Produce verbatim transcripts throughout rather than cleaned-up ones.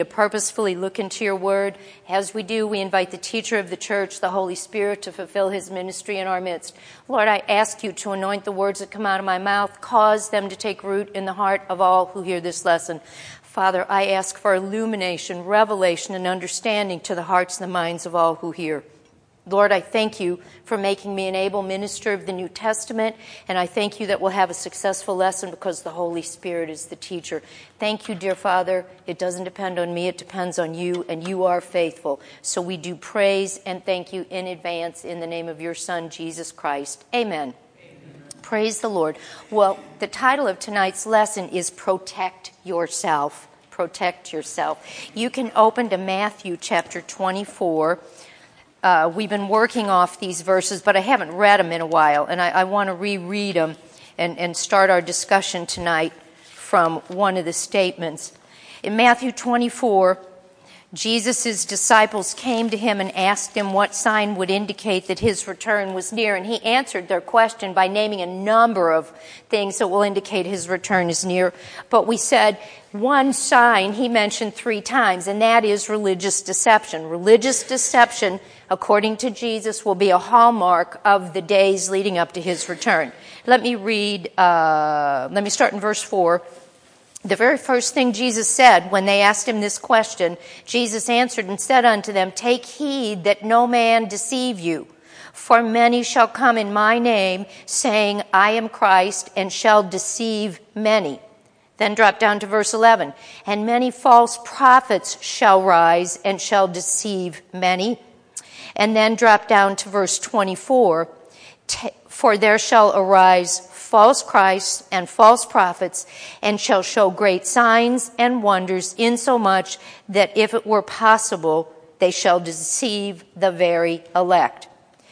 To purposefully look into your word. As we do, we invite the teacher of the church, the Holy Spirit, to fulfill his ministry in our midst. Lord, I ask you to anoint the words that come out of my mouth, cause them to take root in the heart of all who hear this lesson. Father, I ask for illumination, revelation, and understanding to the hearts and the minds of all who hear. Lord, I thank you for making me an able minister of the New Testament, and I thank you that we'll have a successful lesson because the Holy Spirit is the teacher. Thank you, dear Father. It doesn't depend on me, it depends on you, and you are faithful. So we do praise and thank you in advance in the name of your Son, Jesus Christ. Amen. Amen. Praise the Lord. Well, the title of tonight's lesson is Protect Yourself. Protect yourself. You can open to Matthew chapter twenty-four. Uh, we've been working off these verses, but I haven't read them in a while, and I, I want to reread them and, and start our discussion tonight from one of the statements. In Matthew twenty-four, Jesus' disciples came to him and asked him what sign would indicate that his return was near, and he answered their question by naming a number of things that will indicate his return is near. But we said one sign he mentioned three times, and that is religious deception. Religious deception, according to Jesus, will be a hallmark of the days leading up to his return. Let me read, uh, let me start in verse four. The very first thing Jesus said when they asked him this question, Jesus answered and said unto them, "Take heed that no man deceive you. For many shall come in my name, saying, I am Christ, and shall deceive many." Then drop down to verse eleven. "And many false prophets shall rise, and shall deceive many." And then drop down to verse twenty-four. "For there shall arise false Christs and false prophets, and shall show great signs and wonders, insomuch that if it were possible, they shall deceive the very elect."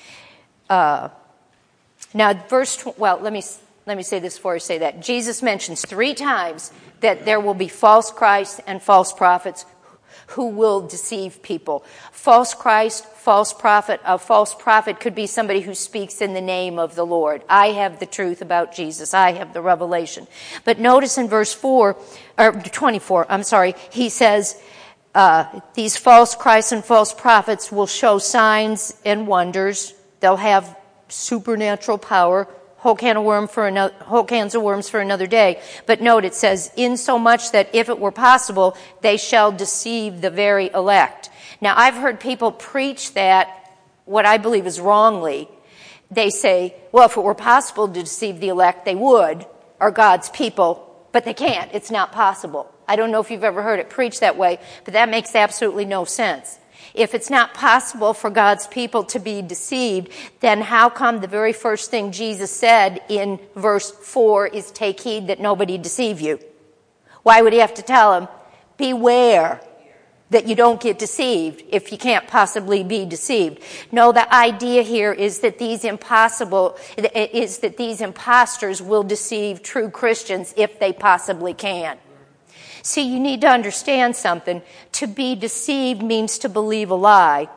Uh, now, verse, well, let me, let me say this before I say that. Jesus mentions three times that there will be false Christs and false prophets who will deceive people. False Christ, false prophet. A false prophet could be somebody who speaks in the name of the Lord. I have the truth about Jesus. I have the revelation. But notice in verse four, or twenty-four, I'm sorry, he says, uh, these false Christs and false prophets will show signs and wonders. They'll have supernatural power. Whole can of worm for another, whole cans of worms for another day. But note, it says, "In so much that if it were possible, they shall deceive the very elect." Now, I've heard people preach that, what I believe is wrongly. They say, well, if it were possible to deceive the elect, they would, or God's people, but they can't. It's not possible. I don't know if you've ever heard it preached that way, but that makes absolutely no sense. If it's not possible for God's people to be deceived, then how come the very first thing Jesus said in verse four is take heed that nobody deceive you? Why would he have to tell them, beware that you don't get deceived if you can't possibly be deceived? No, the idea here is that these impossible, is that these imposters will deceive true Christians if they possibly can. See, you need to understand something. To be deceived means to believe a lie,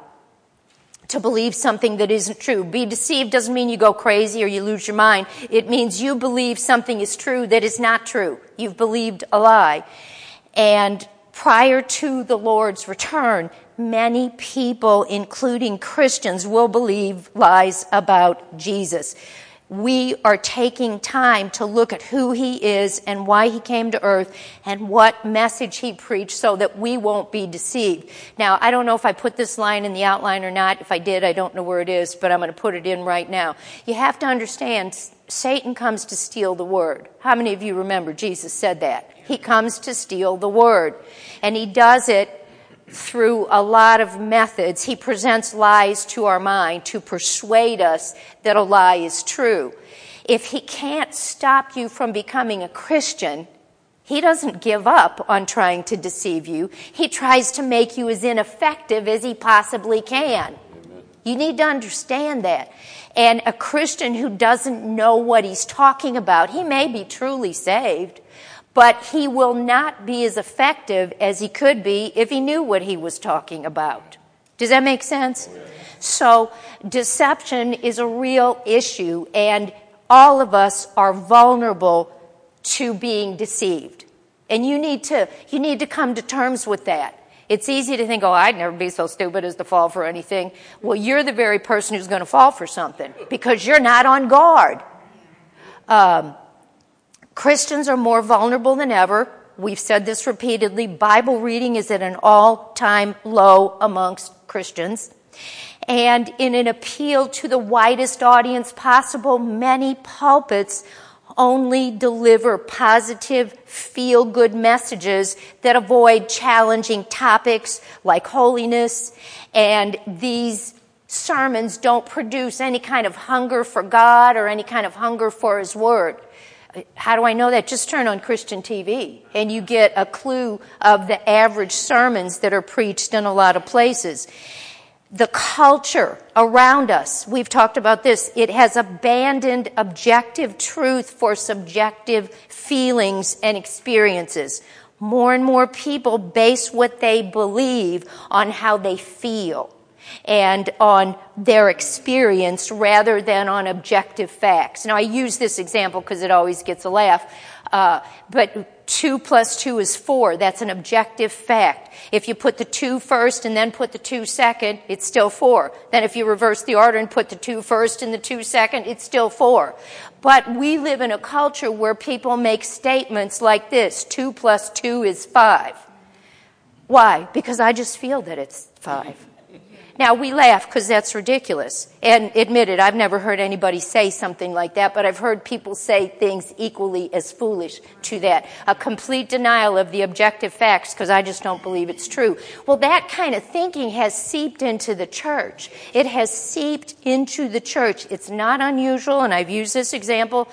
to believe something that isn't true. Be deceived doesn't mean you go crazy or you lose your mind. It means you believe something is true that is not true. You've believed a lie. And prior to the Lord's return, many people, including Christians, will believe lies about Jesus. We are taking time to look at who he is and why he came to earth and what message he preached so that we won't be deceived. Now, I don't know if I put this line in the outline or not. If I did, I don't know where it is, but I'm going to put it in right now. You have to understand, Satan comes to steal the word. How many of you remember Jesus said that? He comes to steal the word. And he does it through a lot of methods. He presents lies to our mind to persuade us that a lie is true. If he can't stop you from becoming a Christian, he doesn't give up on trying to deceive you. He tries to make you as ineffective as he possibly can. Amen. You need to understand that. And a Christian who doesn't know what he's talking about, he may be truly saved, but he will not be as effective as he could be if he knew what he was talking about. Does that make sense? So deception is a real issue, and all of us are vulnerable to being deceived. And you need to, you need to come to terms with that. It's easy to think, oh, I'd never be so stupid as to fall for anything. Well, you're the very person who's going to fall for something because you're not on guard. Um, Christians are more vulnerable than ever. We've said this repeatedly. Bible reading is at an all-time low amongst Christians. And in an appeal to the widest audience possible, many pulpits only deliver positive, feel-good messages that avoid challenging topics like holiness. And these sermons don't produce any kind of hunger for God or any kind of hunger for His Word. How do I know that? Just turn on Christian T V and you get a clue of the average sermons that are preached in a lot of places. The culture around us, we've talked about this, it has abandoned objective truth for subjective feelings and experiences. More and more people base what they believe on how they feel and on their experience rather than on objective facts. Now, I use this example because it always gets a laugh, uh, but two plus two is four. That's an objective fact. If you put the two first and then put the two second, it's still four. Then if you reverse the order and put the two first and the two second, it's still four. But we live in a culture where people make statements like this, two plus two is five. Why? Because I just feel that it's five. Now, we laugh because that's ridiculous. And admit it, I've never heard anybody say something like that, but I've heard people say things equally as foolish to that. A complete denial of the objective facts because I just don't believe it's true. Well, that kind of thinking has seeped into the church. It has seeped into the church. It's not unusual, and I've used this example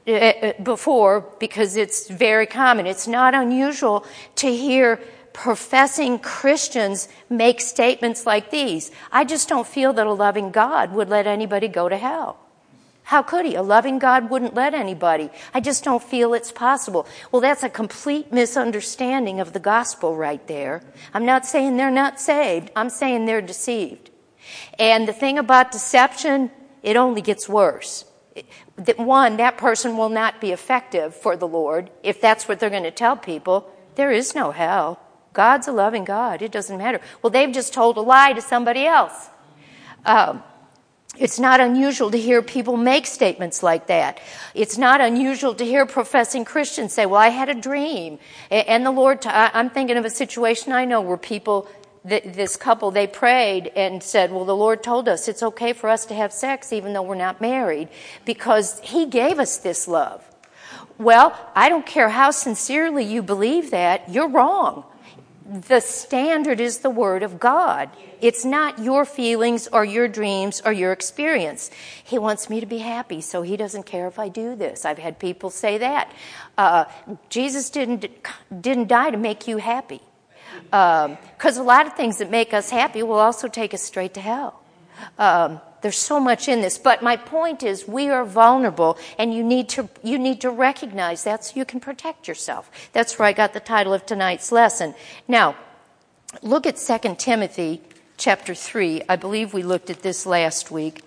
before because it's very common. It's not unusual to hear professing Christians make statements like these. I just don't feel that a loving God would let anybody go to hell. How could He? A loving God wouldn't let anybody. I just don't feel it's possible. Well, that's a complete misunderstanding of the gospel right there. I'm not saying they're not saved. I'm saying they're deceived. And the thing about deception, it only gets worse. One, that person will not be effective for the Lord if that's what they're going to tell people. There is no hell. God's a loving God. It doesn't matter. Well, they've just told a lie to somebody else. Um, it's not unusual to hear people make statements like that. It's not unusual to hear professing Christians say, well, I had a dream. And the Lord, t- I'm thinking of a situation I know where people, th- this couple, they prayed and said, well, the Lord told us it's okay for us to have sex even though we're not married because He gave us this love. Well, I don't care how sincerely you believe that, you're wrong. The standard is the Word of God. It's not your feelings or your dreams or your experience. He wants me to be happy, so He doesn't care if I do this. I've had people say that. Uh, Jesus didn't didn't die to make you happy. Because um, a lot of things that make us happy will also take us straight to hell. Um, There's so much in this. But my point is we are vulnerable and you need to you need to recognize that so you can protect yourself. That's where I got the title of tonight's lesson. Now, look at Second Timothy chapter three. I believe we looked at this last week.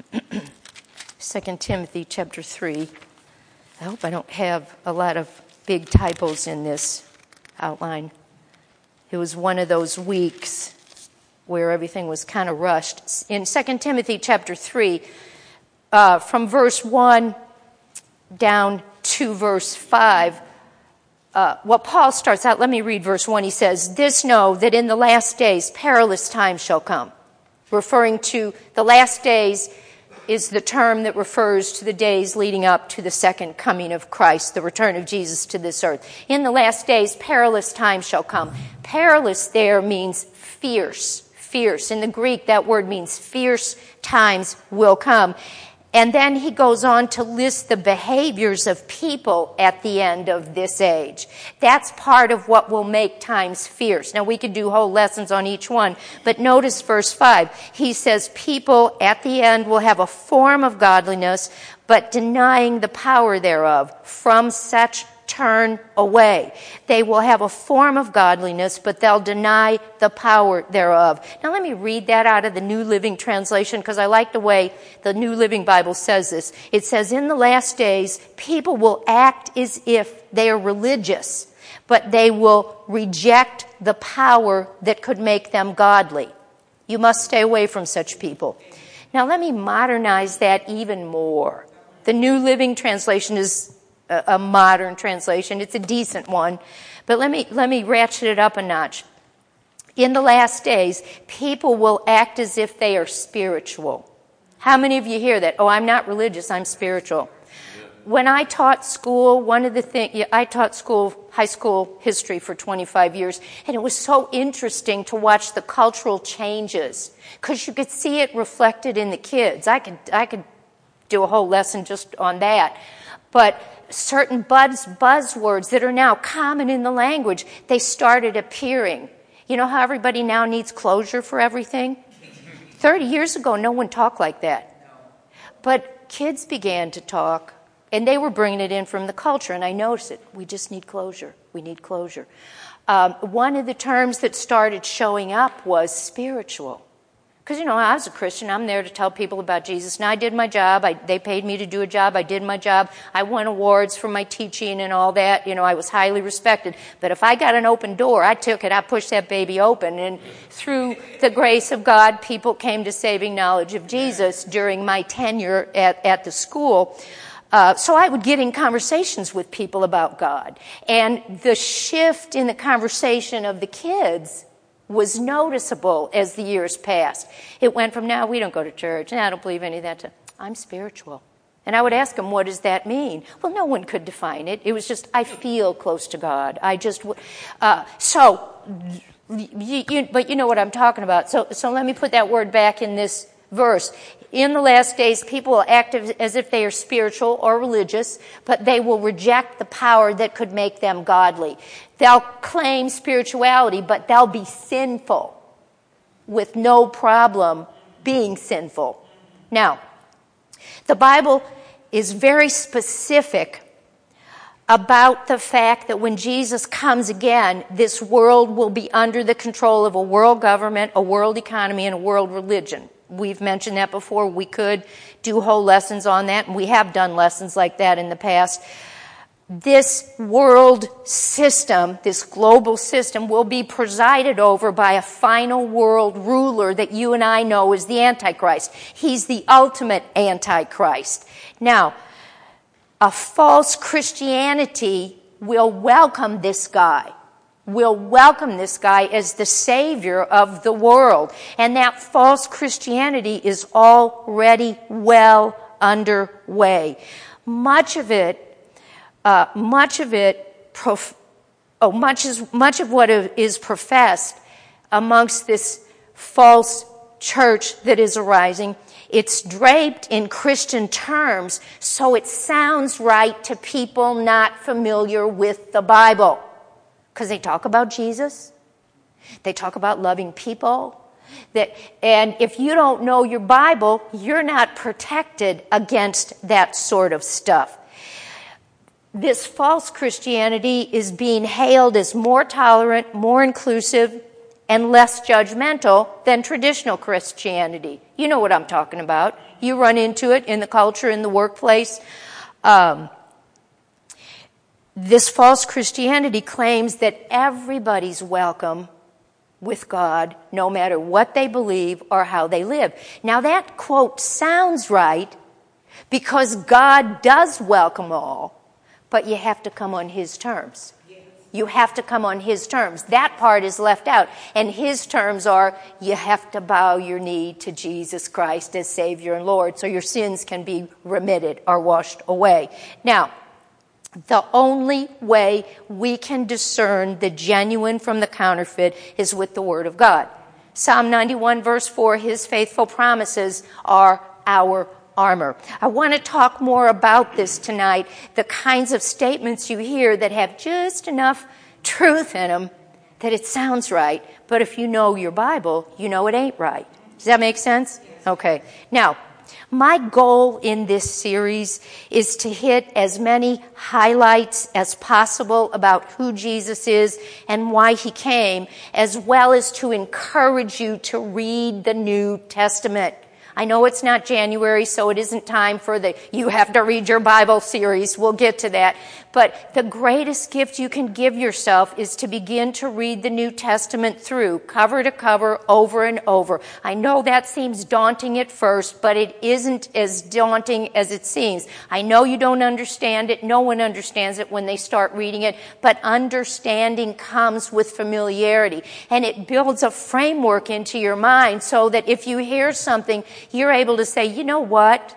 Second Timothy chapter three. I hope I don't have a lot of big typos in this outline. It was one of those weeks where everything was kind of rushed. In Second Timothy chapter three, uh, from verse one down to verse five, uh, well, Paul starts out, let me read verse one. He says, "This know that in the last days perilous times shall come." Referring to the last days is the term that refers to the days leading up to the second coming of Christ, the return of Jesus to this earth. In the last days perilous times shall come. Perilous there means fierce. Fierce. In the Greek, that word means fierce times will come. And then he goes on to list the behaviors of people at the end of this age. That's part of what will make times fierce. Now, we could do whole lessons on each one, but notice verse five. He says, people at the end will have a form of godliness, but denying the power thereof. From such turn away. They will have a form of godliness, but they'll deny the power thereof. Now let me read that out of the New Living Translation because I like the way the New Living Bible says this. It says, in the last days, people will act as if they are religious, but they will reject the power that could make them godly. You must stay away from such people. Now let me modernize that even more. The New Living Translation is a, a modern translation. It's a decent one. But let me, let me ratchet it up a notch. In the last days, people will act as if they are spiritual. How many of you hear that? Oh, I'm not religious, I'm spiritual. When I taught school, one of the things, I taught school, high school history for twenty-five years, and it was so interesting to watch the cultural changes, because you could see it reflected in the kids. I could, I could do a whole lesson just on that. But certain buzz, buzzwords that are now common in the language, they started appearing. You know how everybody now needs closure for everything? Thirty years ago, no one talked like that. But kids began to talk, and they were bringing it in from the culture, and I noticed it. We just need closure. We need closure. Um, one of the terms that started showing up was spiritual. Because, you know, I was a Christian. I'm there to tell people about Jesus. And I did my job. I, they paid me to do a job. I did my job. I won awards for my teaching and all that. You know, I was highly respected. But if I got an open door, I took it. I pushed that baby open. And through the grace of God, people came to saving knowledge of Jesus during my tenure at, at the school. Uh, so I would get in conversations with people about God. And the shift in the conversation of the kids was noticeable as the years passed. It went from, now we don't go to church, and I don't believe any of that, to, I'm spiritual. And I would ask them, what does that mean? Well, no one could define it. It was just, I feel close to God. I just, uh, so, you, you, but you know what I'm talking about. So, so let me put that word back in this verse. In the last days, people will act as if they are spiritual or religious, but they will reject the power that could make them godly. They'll claim spirituality, but they'll be sinful with no problem being sinful. Now, the Bible is very specific about the fact that when Jesus comes again, this world will be under the control of a world government, a world economy, and a world religion. We've mentioned that before. We could do whole lessons on that, and we have done lessons like that in the past. This world system, this global system, will be presided over by a final world ruler that you and I know is the Antichrist. He's the ultimate Antichrist. Now, a false Christianity will welcome this guy. will welcome this guy as the savior of the world. And that false Christianity is already well underway. Much of it, uh, much of it, prof- oh, much is much of what is professed amongst this false church that is arising, it's draped in Christian terms, so it sounds right to people not familiar with the Bible. Because they talk about Jesus. They talk about loving people. That, and if you don't know your Bible, you're not protected against that sort of stuff. This false Christianity is being hailed as more tolerant, more inclusive, and less judgmental than traditional Christianity. You know what I'm talking about. You run into it in the culture, in the workplace. Um, This false Christianity claims that everybody's welcome with God, no matter what they believe or how they live. Now that quote sounds right because God does welcome all, but you have to come on His terms. You have to come on His terms. That part is left out. And His terms are, you have to bow your knee to Jesus Christ as Savior and Lord so your sins can be remitted or washed away. Now, the only way we can discern the genuine from the counterfeit is with the Word of God. Psalm ninety-one verse four, His faithful promises are our armor. I want to talk more about this tonight, the kinds of statements you hear that have just enough truth in them that it sounds right, but if you know your Bible, you know it ain't right. Does that make sense? Okay. Now, my goal in this series is to hit as many highlights as possible about who Jesus is and why He came, as well as to encourage you to read the New Testament. I know it's not January, so it isn't time for the You Have to Read Your Bible series. We'll get to that. But the greatest gift you can give yourself is to begin to read the New Testament through, cover to cover, over and over. I know that seems daunting at first, but it isn't as daunting as it seems. I know you don't understand it. No one understands it when they start reading it, but understanding comes with familiarity, and it builds a framework into your mind so that if you hear something, you're able to say, you know what?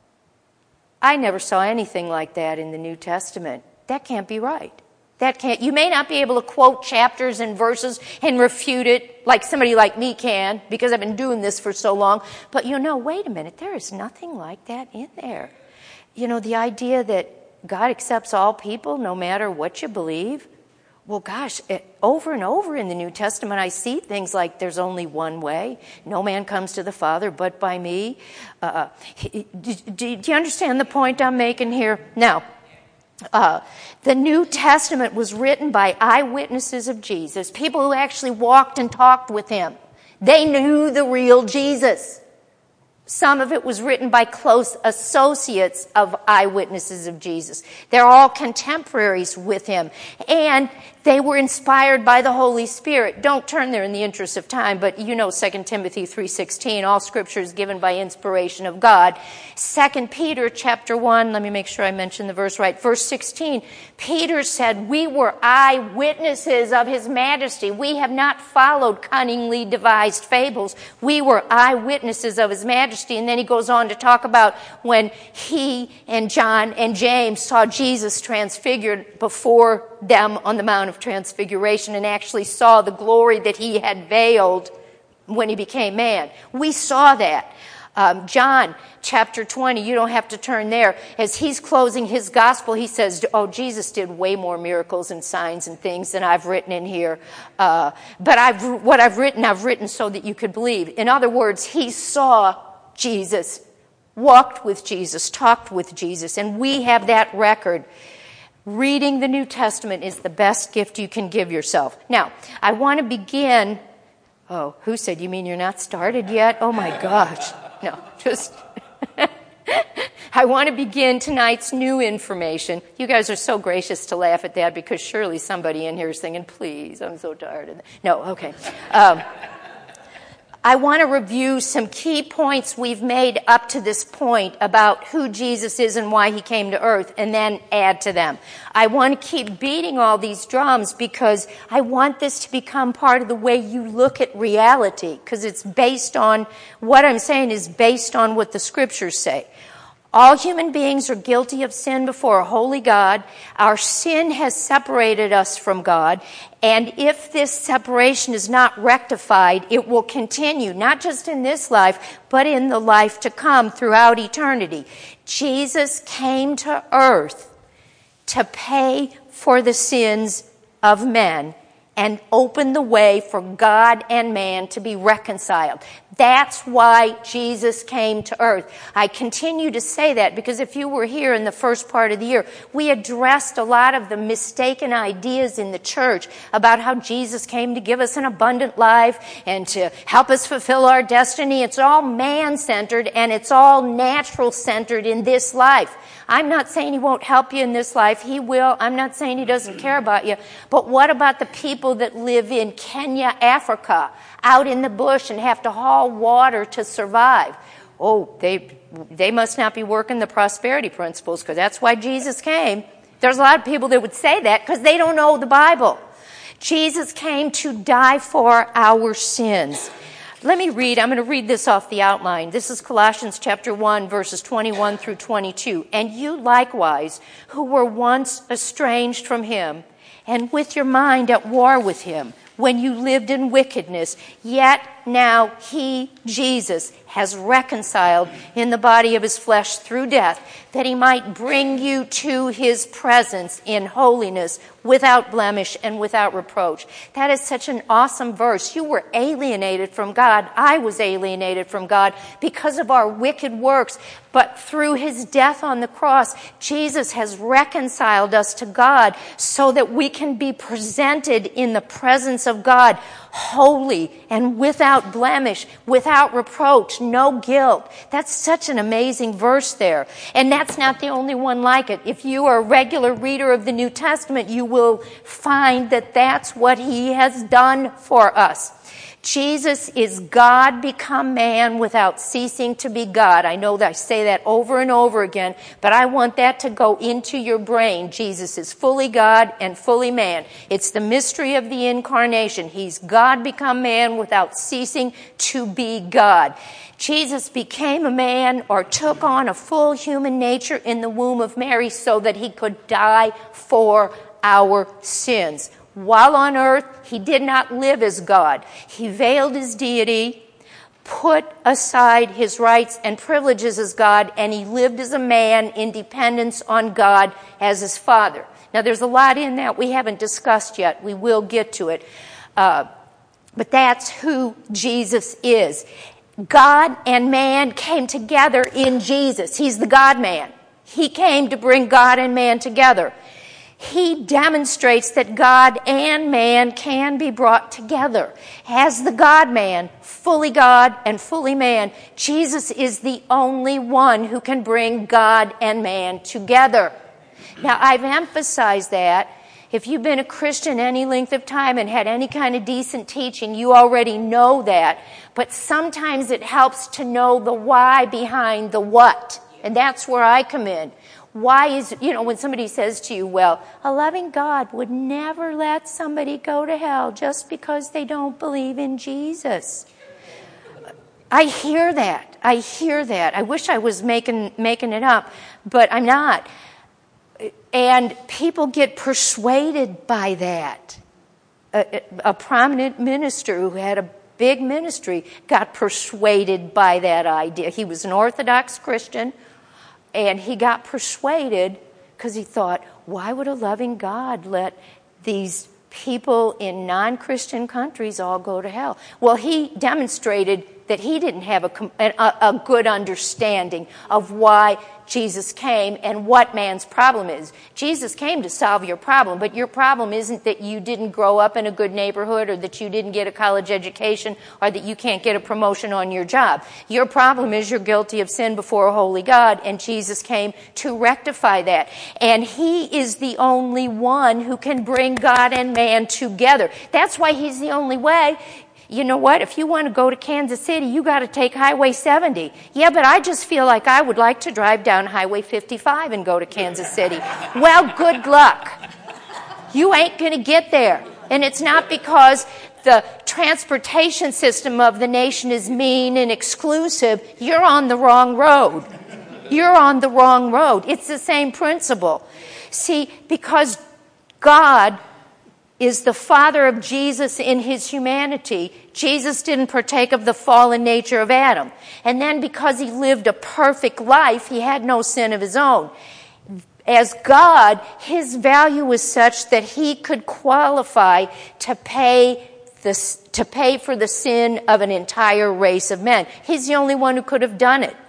I never saw anything like that in the New Testament. That can't be right. That can't. You may not be able to quote chapters and verses and refute it like somebody like me can, because I've been doing this for so long. But you know, wait a minute, there is nothing like that in there. You know, the idea that God accepts all people no matter what you believe. Well, gosh, it, over and over in the New Testament, I see things like there's only one way. No man comes to the Father but by me. Uh, do, do, do you understand the point I'm making here? Now, uh, the New Testament was written by eyewitnesses of Jesus, people who actually walked and talked with him. They knew the real Jesus. Some of it was written by close associates of eyewitnesses of Jesus. They're all contemporaries with him. And they were inspired by the Holy Spirit. Don't turn there in the interest of time, but you know Second Timothy three sixteen, all scripture is given by inspiration of God. Second Peter chapter one, let me make sure I mention the verse right. Verse sixteen, Peter said, we were eyewitnesses of his majesty. We have not followed cunningly devised fables. We were eyewitnesses of his majesty. And then he goes on to talk about when he and John and James saw Jesus transfigured before them on the Mount of Transfiguration and actually saw the glory that he had veiled when he became man. We saw that. Um, John chapter twenty, you don't have to turn there. As he's closing his gospel, he says, oh, Jesus did way more miracles and signs and things than I've written in here. Uh, but I've, what I've written, I've written so that you could believe. In other words, he saw Jesus, walked with Jesus, talked with Jesus, and we have that record. Reading the New Testament is the best gift you can give yourself. Now, I want to begin. Oh, who said, you mean you're not started yet? Oh my gosh. No, just. I want to begin tonight's new information. You guys are so gracious to laugh at that because surely somebody in here is thinking, please, I'm so tired of that. No, okay. Um, I want to review some key points we've made up to this point about who Jesus is and why he came to earth, and then add to them. I want to keep beating all these drums because I want this to become part of the way you look at reality, because it's based on, what I'm saying is based on what the scriptures say. All human beings are guilty of sin before a holy God. Our sin has separated us from God. And if this separation is not rectified, it will continue, not just in this life, but in the life to come throughout eternity. Jesus came to earth to pay for the sins of men and open the way for God and man to be reconciled. That's why Jesus came to earth. I continue to say that because if you were here in the first part of the year, we addressed a lot of the mistaken ideas in the church about how Jesus came to give us an abundant life and to help us fulfill our destiny. It's all man-centered and it's all natural-centered in this life. I'm not saying he won't help you in this life. He will. I'm not saying he doesn't care about you. But what about the people that live in Kenya, Africa, out in the bush and have to haul water to survive? Oh, they they must not be working the prosperity principles, because that's why Jesus came. There's a lot of people that would say that because they don't know the Bible. Jesus came to die for our sins. Let me read. I'm going to read this off the outline. This is Colossians chapter one, verses twenty-one through twenty-two. And you likewise, who were once estranged from him, and with your mind at war with him, when you lived in wickedness, yet now he, Jesus, has reconciled in the body of his flesh through death, that he might bring you to his presence in holiness, without blemish and without reproach. That is such an awesome verse. You were alienated from God. I was alienated from God because of our wicked works. But through his death on the cross, Jesus has reconciled us to God so that we can be presented in the presence of God, holy and without blemish, without reproach, no guilt. That's such an amazing verse there. And that's not the only one like it. If you are a regular reader of the New Testament, you will find that that's what he has done for us. Jesus is God become man without ceasing to be God. I know that I say that over and over again, but I want that to go into your brain. Jesus is fully God and fully man. It's the mystery of the incarnation. He's God become man without ceasing to be God. Jesus became a man or took on a full human nature in the womb of Mary so that he could die for our sins. While on earth, he did not live as God. He veiled his deity, put aside his rights and privileges as God, and he lived as a man in dependence on God as his Father. Now, there's a lot in that we haven't discussed yet. We will get to it. Uh, but that's who Jesus is. God and man came together in Jesus. He's the God-man. He came to bring God and man together. He demonstrates that God and man can be brought together. As the God-man, fully God and fully man, Jesus is the only one who can bring God and man together. Now, I've emphasized that. If you've been a Christian any length of time and had any kind of decent teaching, you already know that. But sometimes it helps to know the why behind the what. And that's where I come in. Why is, you know, when somebody says to you, well, a loving God would never let somebody go to hell just because they don't believe in Jesus. I hear that. I hear that. I wish I was making making it up, but I'm not. And people get persuaded by that. A, a prominent minister who had a big ministry got persuaded by that idea. He was an Orthodox Christian. And he got persuaded because he thought, why would a loving God let these people in non-Christian countries all go to hell? Well, he demonstrated that he didn't have a, a, a good understanding of why Jesus came and what man's problem is. Jesus came to solve your problem, but your problem isn't that you didn't grow up in a good neighborhood or that you didn't get a college education or that you can't get a promotion on your job. Your problem is you're guilty of sin before a holy God, and Jesus came to rectify that. And he is the only one who can bring God and man together. That's why he's the only way. You know what? If you want to go to Kansas City, you got to take Highway seventy. Yeah, but I just feel like I would like to drive down Highway fifty-five and go to Kansas City. Well, good luck. You ain't going to get there. And it's not because the transportation system of the nation is mean and exclusive. You're on the wrong road. You're on the wrong road. It's the same principle. See, because God is the Father of Jesus in his humanity, Jesus didn't partake of the fallen nature of Adam. And then because he lived a perfect life, he had no sin of his own. As God, his value was such that he could qualify to pay the, to pay for the sin of an entire race of men. He's the only one who could have done it.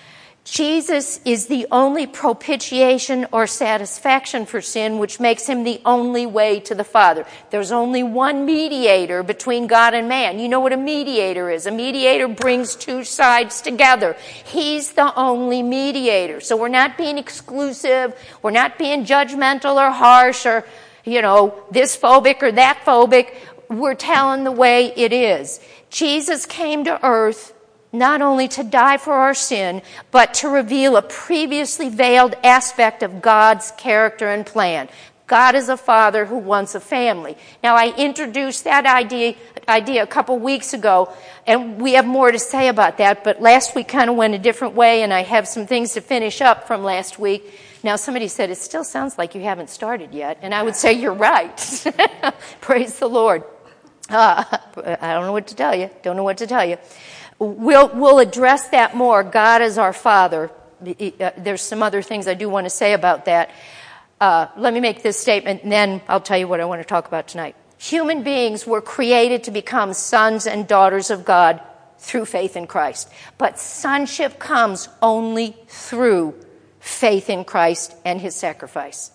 Jesus is the only propitiation or satisfaction for sin, which makes him the only way to the Father. There's only one mediator between God and man. You know what a mediator is. A mediator brings two sides together. He's the only mediator. So we're not being exclusive. We're not being judgmental or harsh or, you know, this phobic or that phobic. We're telling the way it is. Jesus came to earth not only to die for our sin, but to reveal a previously veiled aspect of God's character and plan. God is a father who wants a family. Now, I introduced that idea, idea a couple weeks ago, and we have more to say about that, but last week kind of went a different way, and I have some things to finish up from last week. Now, somebody said, it still sounds like you haven't started yet, and I would say, you're right. Praise the Lord. Uh, I don't know what to tell you. Don't know what to tell you. We'll, we'll address that more. God is our Father. There's some other things I do want to say about that. Uh, let me make this statement, and then I'll tell you what I want to talk about tonight. Human beings were created to become sons and daughters of God through faith in Christ. But sonship comes only through faith in Christ and his sacrifice.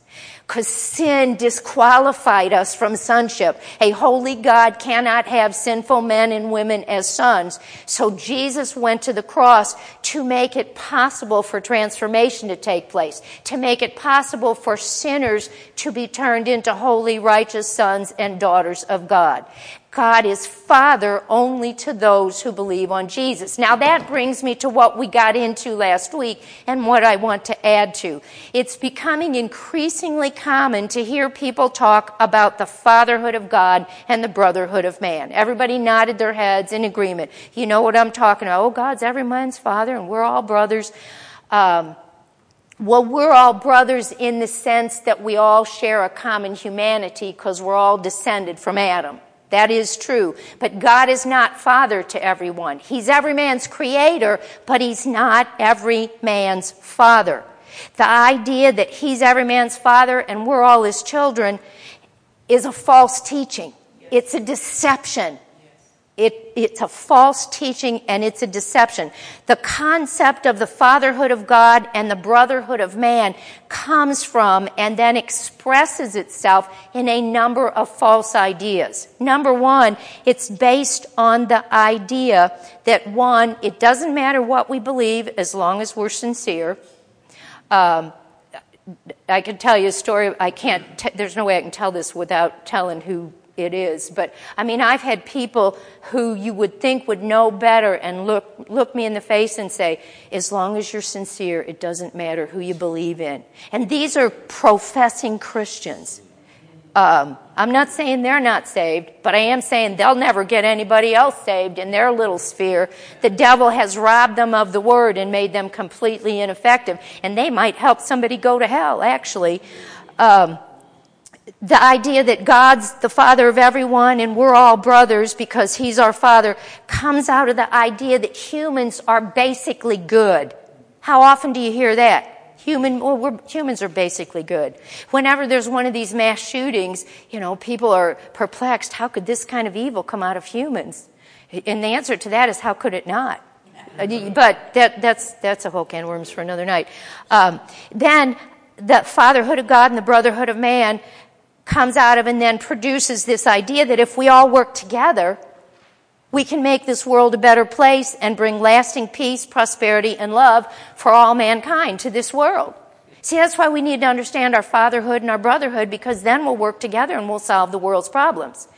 because sin disqualified us from sonship. A holy God cannot have sinful men and women as sons. So Jesus went to the cross to make it possible for transformation to take place, to make it possible for sinners to be turned into holy, righteous sons and daughters of God. God is Father only to those who believe on Jesus. Now that brings me to what we got into last week and what I want to add to. It's becoming increasingly common to hear people talk about the fatherhood of God and the brotherhood of man. Everybody nodded their heads in agreement. You know what I'm talking about. Oh, God's every man's father and we're all brothers. Um, well, we're all brothers in the sense that we all share a common humanity because we're all descended from Adam. That is true. But God is not father to everyone. He's every man's creator, but he's not every man's father. The idea that he's every man's father and we're all his children is a false teaching. It's a deception. It, it's a false teaching and it's a deception. The concept of the fatherhood of God and the brotherhood of man comes from and then expresses itself in a number of false ideas. Number one, it's based on the idea that one, it doesn't matter what we believe as long as we're sincere. Um, I can tell you a story. I can't, t- there's no way I can tell this without telling who it is. But, I mean, I've had people who you would think would know better and look look me in the face and say, as long as you're sincere, it doesn't matter who you believe in. And these are professing Christians. Um, I'm not saying they're not saved, but I am saying they'll never get anybody else saved in their little sphere. The devil has robbed them of the word and made them completely ineffective. And they might help somebody go to hell, actually. Um The idea that God's the father of everyone and we're all brothers because he's our father comes out of the idea that humans are basically good. How often do you hear that? Human, well, we're, humans are basically good. Whenever there's one of these mass shootings, you know, people are perplexed. How could this kind of evil come out of humans? And the answer to that is, how could it not? But that, that's, that's a whole can of worms for another night. Um, then the fatherhood of God and the brotherhood of man comes out of and then produces this idea that if we all work together, we can make this world a better place and bring lasting peace, prosperity, and love for all mankind to this world. See, that's why we need to understand our fatherhood and our brotherhood, because then we'll work together and we'll solve the world's problems.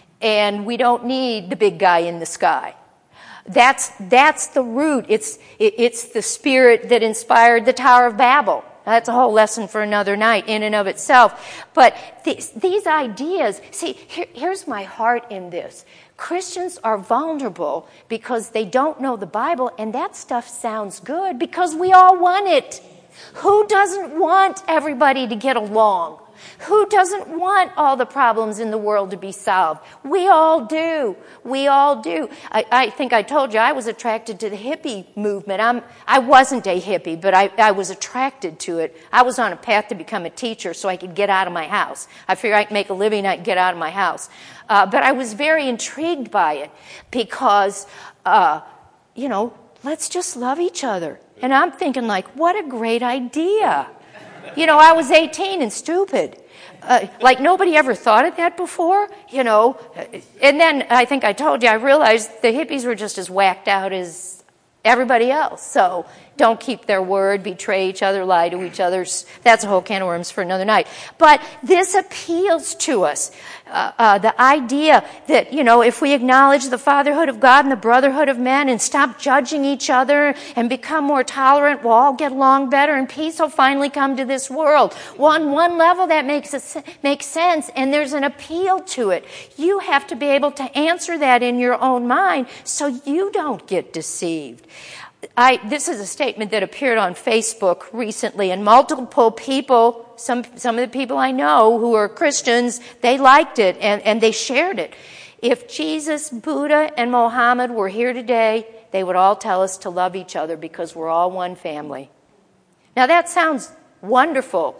And we don't need the big guy in the sky. That's, that's the root. It's, it, it's the spirit that inspired the Tower of Babel. That's a whole lesson for another night in and of itself. But these, these ideas, see, here, here's my heart in this. Christians are vulnerable because they don't know the Bible, and that stuff sounds good because we all want it. Who doesn't want everybody to get along? Who doesn't want all the problems in the world to be solved? We all do. We all do. I, I think I told you I was attracted to the hippie movement. I'm, I wasn't a hippie, but I, I was attracted to it. I was on a path to become a teacher so I could get out of my house. I figured I could make a living, I could get out of my house. Uh, but I was very intrigued by it because, uh, you know, let's just love each other. And I'm thinking, like, what a great idea. You know, I was eighteen and stupid. Uh, like nobody ever thought of that before, you know. And then I think I told you, I realized the hippies were just as whacked out as everybody else. So don't keep their word, betray each other, lie to each other. That's a whole can of worms for another night. But this appeals to us. Uh, uh, the idea that, you know, if we acknowledge the fatherhood of God and the brotherhood of men and stop judging each other and become more tolerant, we'll all get along better and peace will finally come to this world. Well, on one level, that makes, a, makes sense, and there's an appeal to it. You have to be able to answer that in your own mind so you don't get deceived. I, this is a statement that appeared on Facebook recently, and multiple people, some some of the people I know who are Christians, they liked it and, and they shared it. If Jesus, Buddha, and Mohammed were here today, they would all tell us to love each other because we're all one family. Now that sounds wonderful.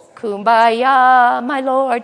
Kumbaya, my Lord,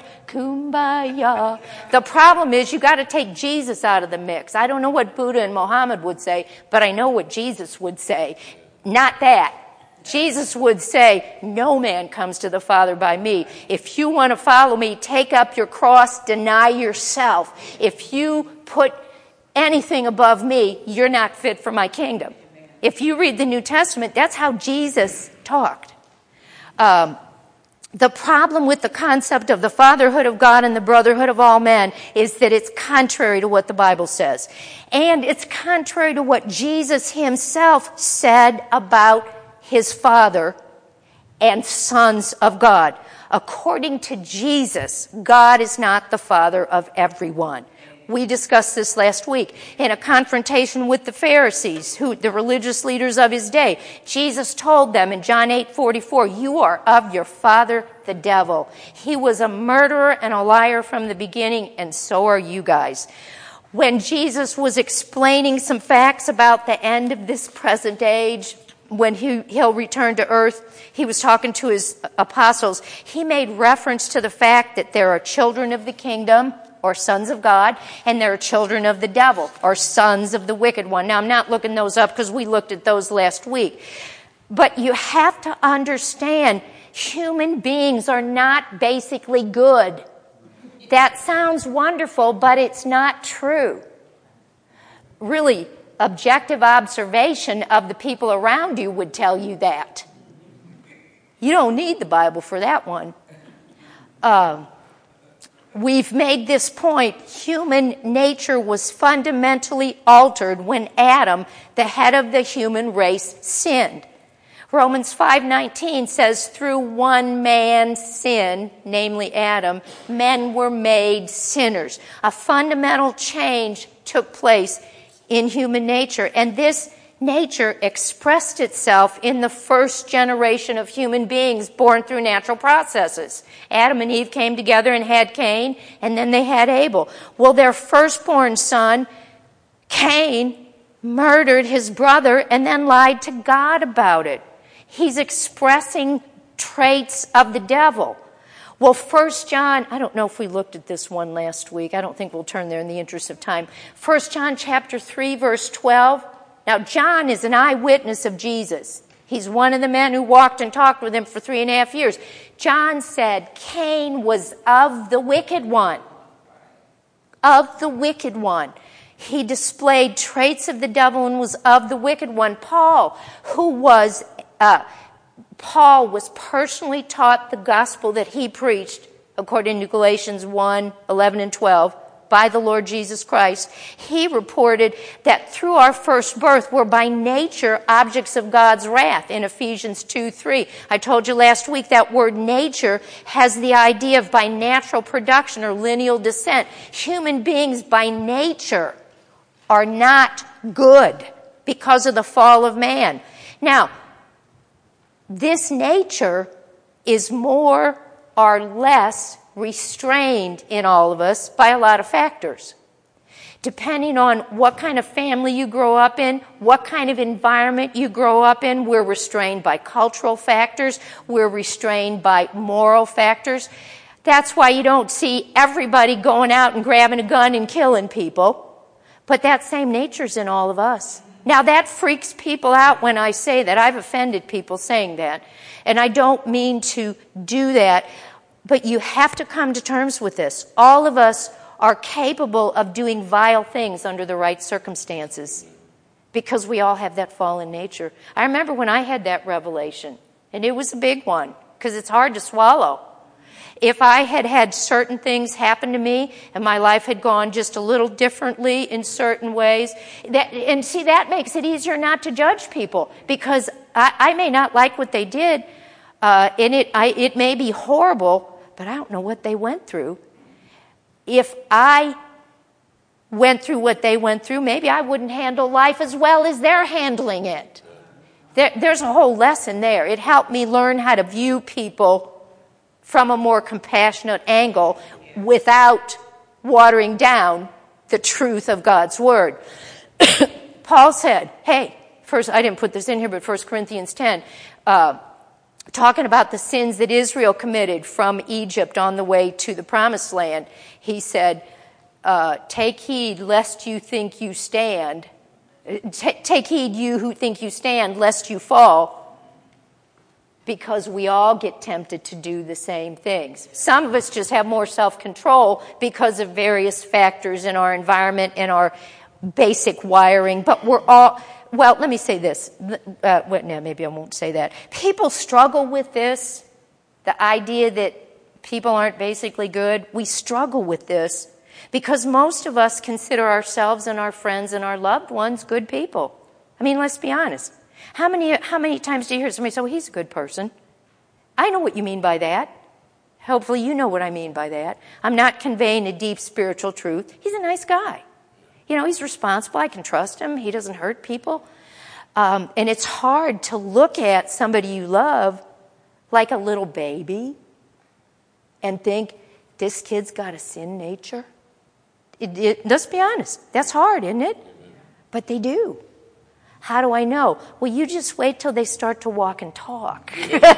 kumbaya. The problem is you got to take Jesus out of the mix. I don't know what Buddha and Mohammed would say, but I know what Jesus would say. Not that. Jesus would say, no man comes to the Father by me. If you want to follow me, take up your cross, deny yourself. If you put anything above me, you're not fit for my kingdom. If you read the New Testament, that's how Jesus talked. Um, the problem with the concept of the fatherhood of God and the brotherhood of all men is that it's contrary to what the Bible says. And it's contrary to what Jesus himself said about his Father and sons of God. According to Jesus, God is not the Father of everyone. We discussed this last week in a confrontation with the Pharisees, who the religious leaders of his day. Jesus told them in John eight forty-four, you are of your father, the devil. He was a murderer and a liar from the beginning, and so are you guys. When Jesus was explaining some facts about the end of this present age, when he, he'll return to earth, he was talking to his apostles. He made reference to the fact that there are children of the kingdom, or sons of God, and there are children of the devil, or sons of the wicked one. Now, I'm not looking those up because we looked at those last week. But you have to understand, human beings are not basically good. That sounds wonderful, but it's not true. Really, objective observation of the people around you would tell you that. You don't need the Bible for that one. Uh, we've made this point. Human nature was fundamentally altered when Adam, the head of the human race, sinned. Romans five nineteen says, through one man's sin, namely Adam, men were made sinners. A fundamental change took place in human nature, and this nature expressed itself in the first generation of human beings born through natural processes. Adam and Eve came together and had Cain, and then they had Abel. Well, their firstborn son, Cain, murdered his brother and then lied to God about it. He's expressing traits of the devil. Well, First John, I don't know if we looked at this one last week. I don't think we'll turn there in the interest of time. First John chapter three, verse twelve. Now, John is an eyewitness of Jesus. He's one of the men who walked and talked with him for three and a half years. John said Cain was of the wicked one. Of the wicked one. He displayed traits of the devil and was of the wicked one. Paul, who was... Uh, Paul was personally taught the gospel that he preached, according to Galatians one, eleven and twelve, by the Lord Jesus Christ. He reported that through our first birth, we're by nature objects of God's wrath in Ephesians two, three. I told you last week that word nature has the idea of by natural production or lineal descent. Human beings by nature are not good because of the fall of man. Now, this nature is more or less restrained in all of us by a lot of factors. Depending on what kind of family you grow up in, what kind of environment you grow up in, we're restrained by cultural factors, we're restrained by moral factors. That's why you don't see everybody going out and grabbing a gun and killing people. But that same nature's in all of us. Now, that freaks people out when I say that. I've offended people saying that. And I don't mean to do that. But you have to come to terms with this. All of us are capable of doing vile things under the right circumstances because we all have that fallen nature. I remember when I had that revelation, and it was a big one because it's hard to swallow. If I had had certain things happen to me and my life had gone just a little differently in certain ways, that, and see, that makes it easier not to judge people because I, I may not like what they did, uh, and it, I, it may be horrible, but I don't know what they went through. If I went through what they went through, maybe I wouldn't handle life as well as they're handling it. There, there's a whole lesson there. It helped me learn how to view people from a more compassionate angle without watering down the truth of God's Word. Paul said, hey, first, I didn't put this in here, but First Corinthians ten, uh, talking about the sins that Israel committed from Egypt on the way to the Promised Land, he said, uh, take heed lest you think you stand. T- take heed, you who think you stand, lest you fall. because we all get tempted to do the same things. Some of us just have more self-control because of various factors in our environment and our basic wiring, but we're all, well, let me say this. Uh, well, no, maybe I won't say that. People struggle with this, the idea that people aren't basically good. We struggle with this because most of us consider ourselves and our friends and our loved ones good people. I mean, let's be honest. How many how many times do you hear somebody say, well, he's a good person? I know what you mean by that. Hopefully you know what I mean by that. I'm not conveying a deep spiritual truth. He's a nice guy. You know, he's responsible. I can trust him. He doesn't hurt people. Um, and it's hard to look at somebody you love like a little baby and think, this kid's got a sin nature. It, it, let's be honest. That's hard, isn't it? But they do. How do I know? Well, you just wait till they start to walk and talk.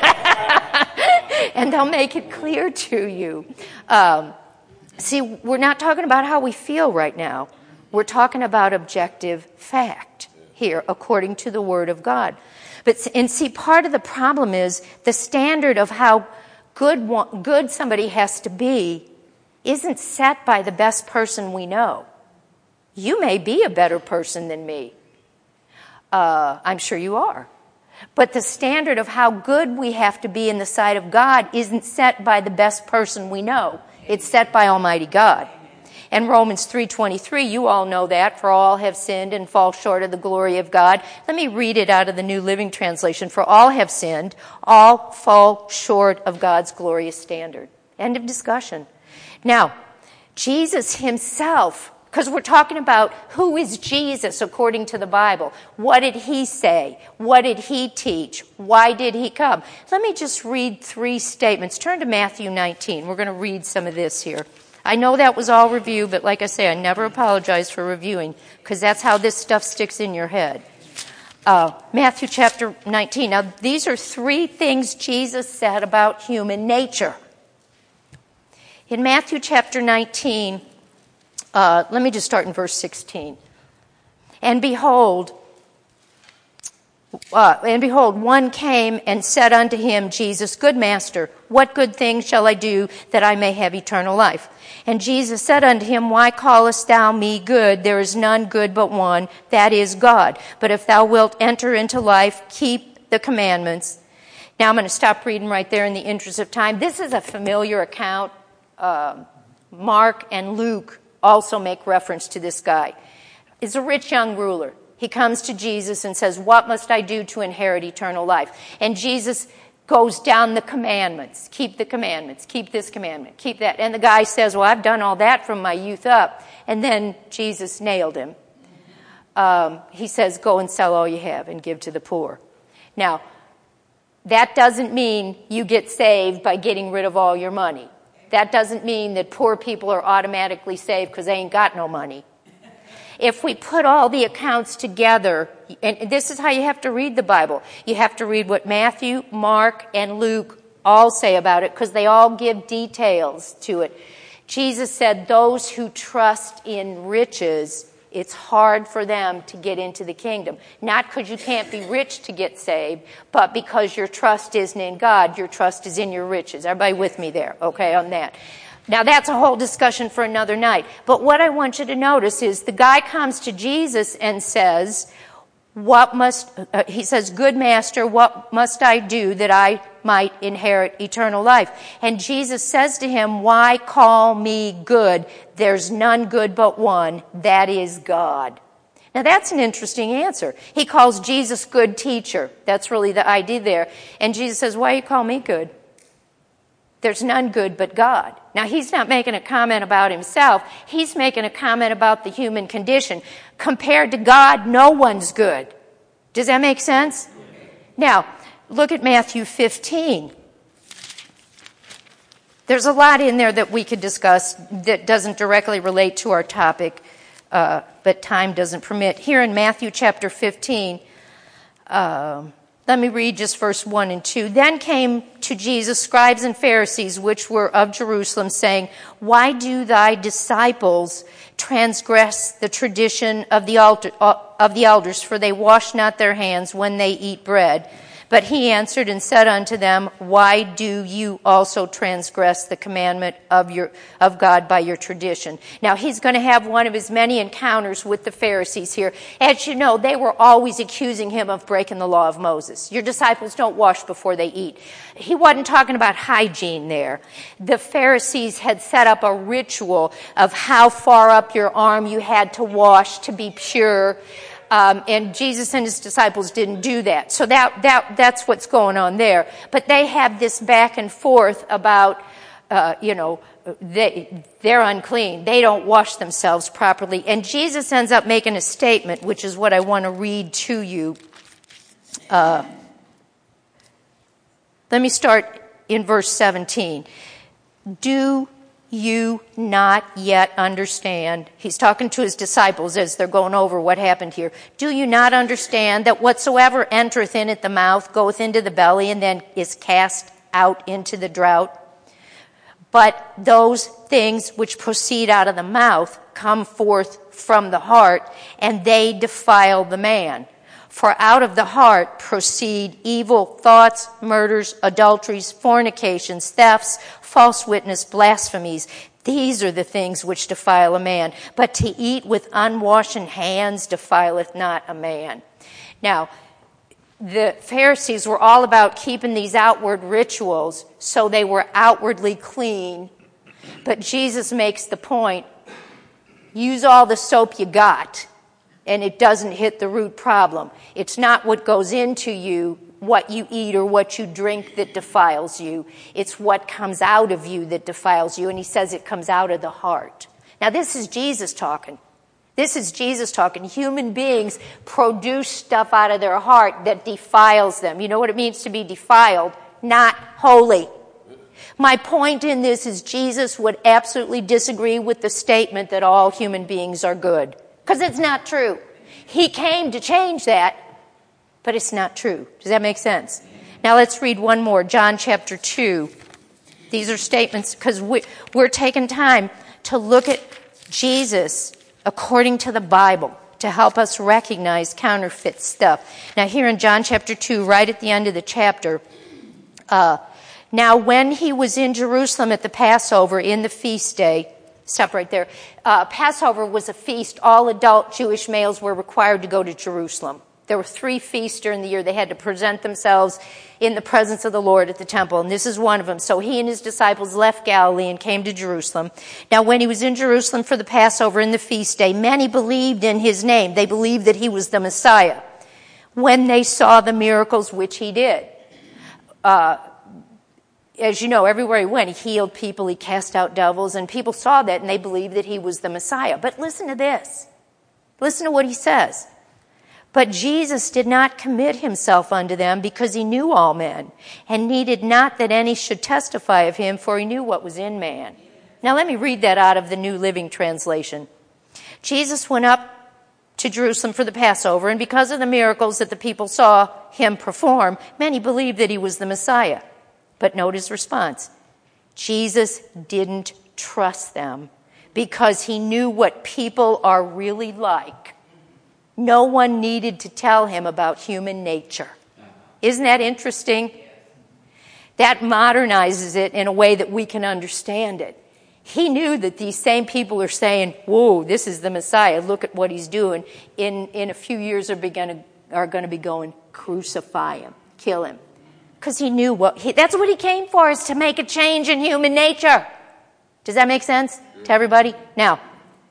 And they'll make it clear to you. Um, see, we're not talking about how we feel right now. We're talking about objective fact here, according to the Word of God. But and see, part of the problem is the standard of how good good somebody has to be isn't set by the best person we know. You may be a better person than me. Uh, I'm sure you are. But the standard of how good we have to be in the sight of God isn't set by the best person we know. It's set by Almighty God. And Romans three twenty-three, you all know that, for all have sinned and fall short of the glory of God. Let me read it out of the New Living Translation. For all have sinned, all fall short of God's glorious standard. End of discussion. Now, Jesus himself, because we're talking about who is Jesus according to the Bible. What did he say? What did he teach? Why did he come? Let me just read three statements. Turn to Matthew nineteen. We're going to read some of this here. I know that was all review, but like I say, I never apologize for reviewing because that's how this stuff sticks in your head. Uh, Matthew chapter nineteen. Now, these are three things Jesus said about human nature. In Matthew chapter nineteen, uh, let me just start in verse sixteen. And behold, Uh, and behold, one came and said unto him, Jesus, good master, what good thing shall I do that I may have eternal life? And Jesus said unto him, why callest thou me good? There is none good but one, that is God. But if thou wilt enter into life, keep the commandments. Now I'm going to stop reading right there in the interest of time. This is a familiar account. Uh, Mark and Luke also make reference to this guy. He's a rich young ruler. He comes to Jesus and says, what must I do to inherit eternal life? And Jesus goes down the commandments. Keep the commandments. Keep this commandment. Keep that. And the guy says, well, I've done all that from my youth up. And then Jesus nailed him. Um, he says, go and sell all you have and give to the poor. Now, that doesn't mean you get saved by getting rid of all your money. That doesn't mean that poor people are automatically saved because they ain't got no money. If we put all the accounts together, and this is how you have to read the Bible. You have to read what Matthew, Mark, and Luke all say about it because they all give details to it. Jesus said those who trust in riches, it's hard for them to get into the kingdom. Not because you can't be rich to get saved, but because your trust isn't in God. Your trust is in your riches. Everybody with me there, okay, on that? Now, that's a whole discussion for another night. But what I want you to notice is the guy comes to Jesus and says, "What must," uh, he says, "Good master, what must I do that I might inherit eternal life?" And Jesus says to him, "Why call me good? There's none good but one, that is God." Now, that's an interesting answer. He calls Jesus good teacher. That's really the idea there. And Jesus says, "Why you call me good? There's none good but God." Now, he's not making a comment about himself. He's making a comment about the human condition. Compared to God, no one's good. Does that make sense? Now, look at Matthew fifteen. There's a lot in there that we could discuss that doesn't directly relate to our topic, uh, but time doesn't permit. Here in Matthew chapter fifteen, um, let me read just verse one and two. Then came to Jesus scribes and Pharisees, which were of Jerusalem, saying, "Why do thy disciples transgress the tradition of the altar, of the elders? For they wash not their hands when they eat bread." But he answered and said unto them, why do you also transgress the commandment of your of God by your tradition? Now he's going to have one of his many encounters with the Pharisees here. As you know, they were always accusing him of breaking the law of Moses. Your disciples don't wash before they eat. He wasn't talking about hygiene there. The Pharisees had set up a ritual of how far up your arm you had to wash to be pure. Um, and Jesus and his disciples didn't do that. So that, that, that's what's going on there. But they have this back and forth about, uh, you know, they, they're unclean. They don't wash themselves properly. And Jesus ends up making a statement, which is what I want to read to you. Uh, let me start in verse seventeen. Do you not yet understand? He's talking to his disciples as they're going over what happened here. Do you not understand that whatsoever entereth in at the mouth goeth into the belly and then is cast out into the drought? But those things which proceed out of the mouth come forth from the heart, and they defile the man. For out of the heart proceed evil thoughts, murders, adulteries, fornications, thefts, false witness, blasphemies. These are the things which defile a man. But to eat with unwashen hands defileth not a man. Now, the Pharisees were all about keeping these outward rituals so they were outwardly clean. But Jesus makes the point, use all the soap you got, and it doesn't hit the root problem. It's not what goes into you, what you eat or what you drink that defiles you. It's what comes out of you that defiles you. And he says it comes out of the heart. Now this is Jesus talking. This is Jesus talking. Human beings produce stuff out of their heart that defiles them. You know what it means to be defiled? Not holy. My point in this is Jesus would absolutely disagree with the statement that all human beings are good. Because it's not true. He came to change that, but it's not true. Does that make sense? Now let's read one more. John chapter two. These are statements because we, we're taking time to look at Jesus according to the Bible to help us recognize counterfeit stuff. Now here in John chapter two, right at the end of the chapter, uh, now when he was in Jerusalem at the Passover in the feast day, stop right there. Uh, Passover was a feast. All adult Jewish males were required to go to Jerusalem. There were three feasts during the year. They had to present themselves in the presence of the Lord at the temple, and this is one of them. So he and his disciples left Galilee and came to Jerusalem. Now, when he was in Jerusalem for the Passover and the feast day, many believed in his name. They believed that he was the Messiah when they saw the miracles which he did. Uh, As you know, everywhere he went, he healed people, he cast out devils, and people saw that and they believed that he was the Messiah. But listen to this. Listen to what he says. But Jesus did not commit himself unto them because he knew all men and needed not that any should testify of him, for he knew what was in man. Now let me read that out of the New Living Translation. Jesus went up to Jerusalem for the Passover, and because of the miracles that the people saw him perform, many believed that he was the Messiah. But note his response. Jesus didn't trust them because he knew what people are really like. No one needed to tell him about human nature. Isn't that interesting? That modernizes it in a way that we can understand it. He knew that these same people are saying, whoa, this is the Messiah. Look at what he's doing. In, in a few years are, gonna, are going to be going, crucify him, kill him. Because he knew what, he, that's what he came for, is to make a change in human nature. Does that make sense to everybody? Now,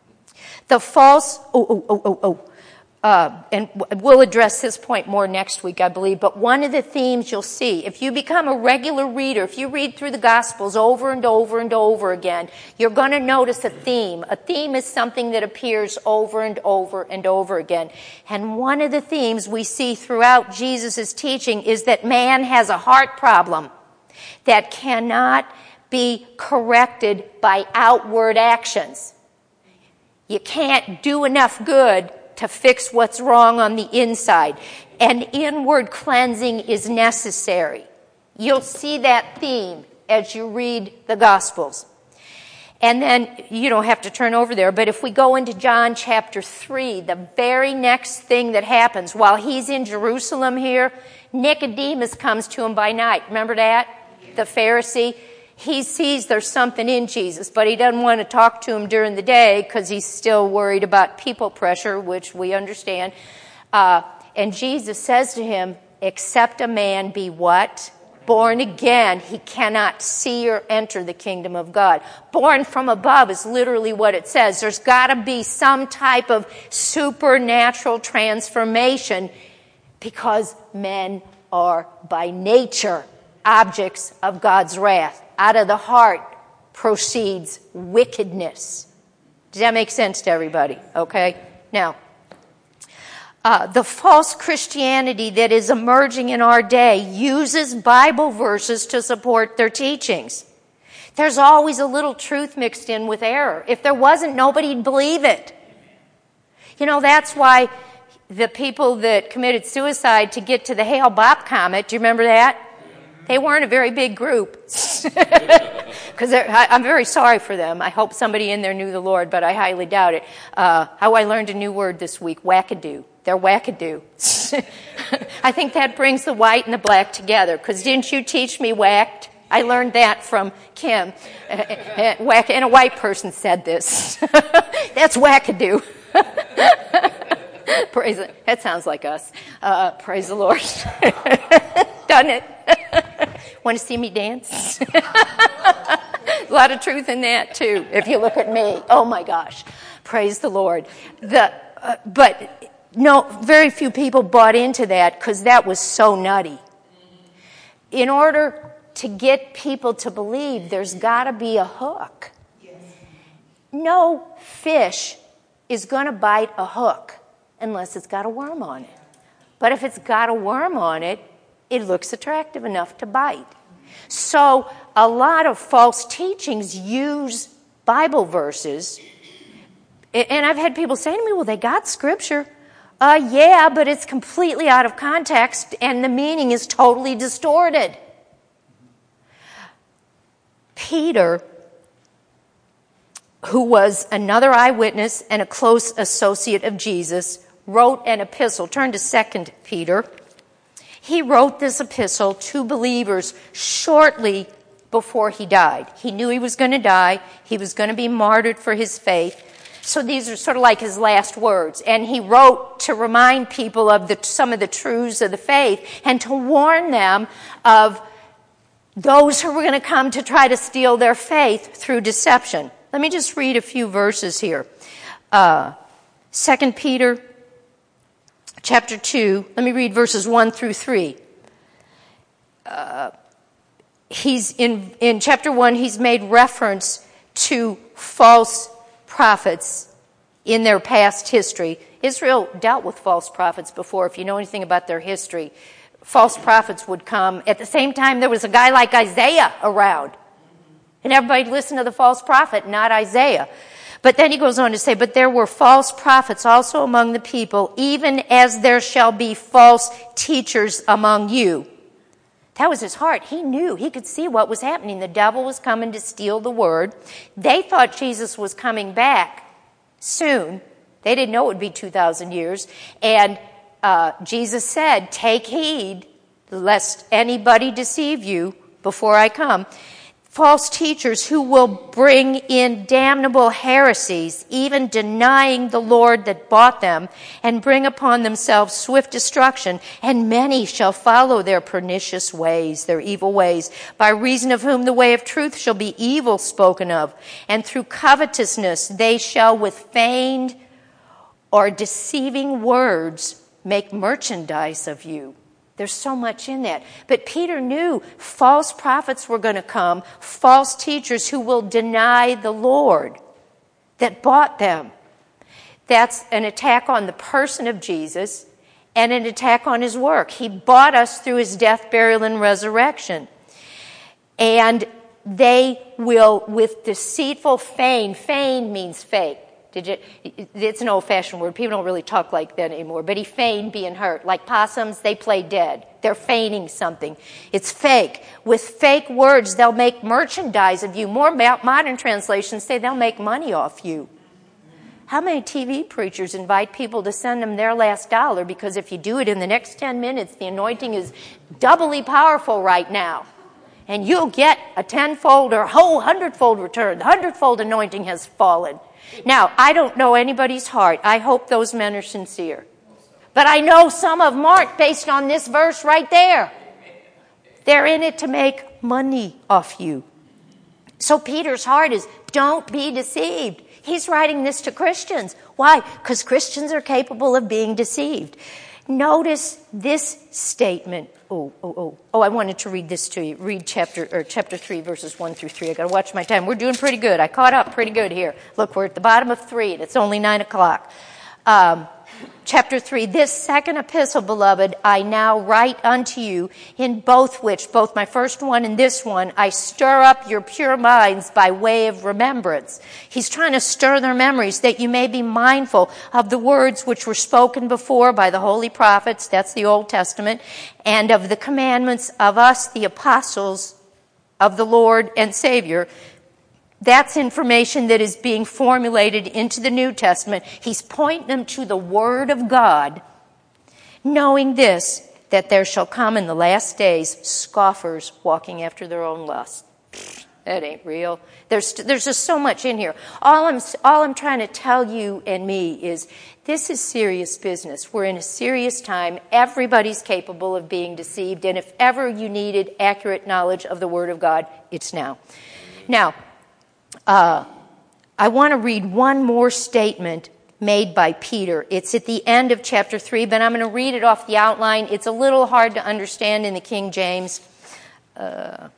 the false, oh, oh, oh, oh, oh. Uh, and we'll address this point more next week, I believe. But one of the themes you'll see, if you become a regular reader, if you read through the Gospels over and over and over again, you're going to notice a theme. A theme is something that appears over and over and over again. And one of the themes we see throughout Jesus' teaching is that man has a heart problem that cannot be corrected by outward actions. You can't do enough good to fix what's wrong on the inside. And inward cleansing is necessary. You'll see that theme as you read the Gospels. And then you don't have to turn over there, but if we go into John chapter three, the very next thing that happens while he's in Jerusalem here, Nicodemus comes to him by night. Remember that? The Pharisee. He sees there's something in Jesus, but he doesn't want to talk to him during the day because he's still worried about people pressure, which we understand. Uh, and Jesus says to him, except a man be what? Born again, he cannot see or enter the kingdom of God. Born from above is literally what it says. There's got to be some type of supernatural transformation because men are by nature objects of God's wrath. Out of the heart proceeds wickedness. Does that make sense to everybody? Okay? Now, Uh, the false Christianity that is emerging in our day uses Bible verses to support their teachings. There's always a little truth mixed in with error. If there wasn't, nobody'd believe it. You know, that's why the people that committed suicide to get to the Hale-Bopp comet, do you remember that? They weren't a very big group. Because I'm very sorry for them. I hope somebody in there knew the Lord, but I highly doubt it. Uh, how I learned a new word this week, wackadoo. They're wackadoo. I think that brings the white and the black together. Because didn't you teach me whacked? I learned that from Kim. Whack, and a white person said this. That's wackadoo. Praise it. That sounds like us. Uh, praise the Lord. Done it. Want to see me dance? A lot of truth in that too. If you look at me, oh my gosh, praise the Lord. The uh, but no, very few people bought into that because that was so nutty. In order to get people to believe, there's got to be a hook. No fish is going to bite a hook unless it's got a worm on it. But if it's got a worm on it, it looks attractive enough to bite. So a lot of false teachings use Bible verses. And I've had people say to me, well, they got scripture. Uh, yeah, but it's completely out of context and the meaning is totally distorted. Peter, who was another eyewitness and a close associate of Jesus, wrote an epistle. Turn to Second Peter. He wrote this epistle to believers shortly before he died. He knew he was going to die. He was going to be martyred for his faith. So these are sort of like his last words. And he wrote to remind people of the, some of the truths of the faith and to warn them of those who were going to come to try to steal their faith through deception. Let me just read a few verses here. Uh, Second Peter chapter two, let me read verses one through three. Uh, he's in, in chapter one, he's made reference to false prophets in their past history. Israel dealt with false prophets before. If you know anything about their history, false prophets would come. At the same time, there was a guy like Isaiah around. And everybody listened to the false prophet, not Isaiah. But then he goes on to say, but there were false prophets also among the people, even as there shall be false teachers among you. That was his heart. He knew. He could see what was happening. The devil was coming to steal the word. They thought Jesus was coming back soon. They didn't know it would be two thousand years. And uh, Jesus said, take heed lest anybody deceive you before I come. False teachers who will bring in damnable heresies, even denying the Lord that bought them, and bring upon themselves swift destruction. And many shall follow their pernicious ways, their evil ways, by reason of whom the way of truth shall be evil spoken of. And through covetousness they shall with feigned or deceiving words make merchandise of you. There's so much in that. But Peter knew false prophets were going to come, false teachers who will deny the Lord that bought them. That's an attack on the person of Jesus and an attack on his work. He bought us through his death, burial, and resurrection. And they will, with deceitful feign, feign means fake. Did you? It's an old-fashioned word. People don't really talk like that anymore. But he feigned being hurt. Like possums, they play dead. They're feigning something. It's fake. With fake words, they'll make merchandise of you. More modern translations say they'll make money off you. How many T V preachers invite people to send them their last dollar because if you do it in the next ten minutes, the anointing is doubly powerful right now. And you'll get a tenfold or whole hundredfold return. The hundredfold anointing has fallen. Now, I don't know anybody's heart. I hope those men are sincere. But I know some of them aren't based on this verse right there. They're in it to make money off you. So Peter's heart is, don't be deceived. He's writing this to Christians. Why? Because Christians are capable of being deceived. Notice this statement. Oh, oh, oh. Oh, I wanted to read this to you. Read chapter or chapter three, verses one through three. I got to watch my time. We're doing pretty good. I caught up pretty good here. Look, we're at the bottom of three, and it's only nine o'clock. Um, Chapter three, this second epistle, beloved, I now write unto you, in both which, both my first one and this one, I stir up your pure minds by way of remembrance. He's trying to stir their memories that you may be mindful of the words which were spoken before by the holy prophets, that's the Old Testament, and of the commandments of us, the apostles of the Lord and Savior. That's information that is being formulated into the New Testament. He's pointing them to the Word of God, knowing this, that there shall come in the last days scoffers walking after their own lust. That ain't real. There's there's just so much in here. All I'm all I'm trying to tell you and me is this is serious business. We're in a serious time. Everybody's capable of being deceived, and if ever you needed accurate knowledge of the Word of God, it's now. Now, Uh, I want to read one more statement made by Peter. It's at the end of chapter three, but I'm going to read it off the outline. It's a little hard to understand in the King James. Uh,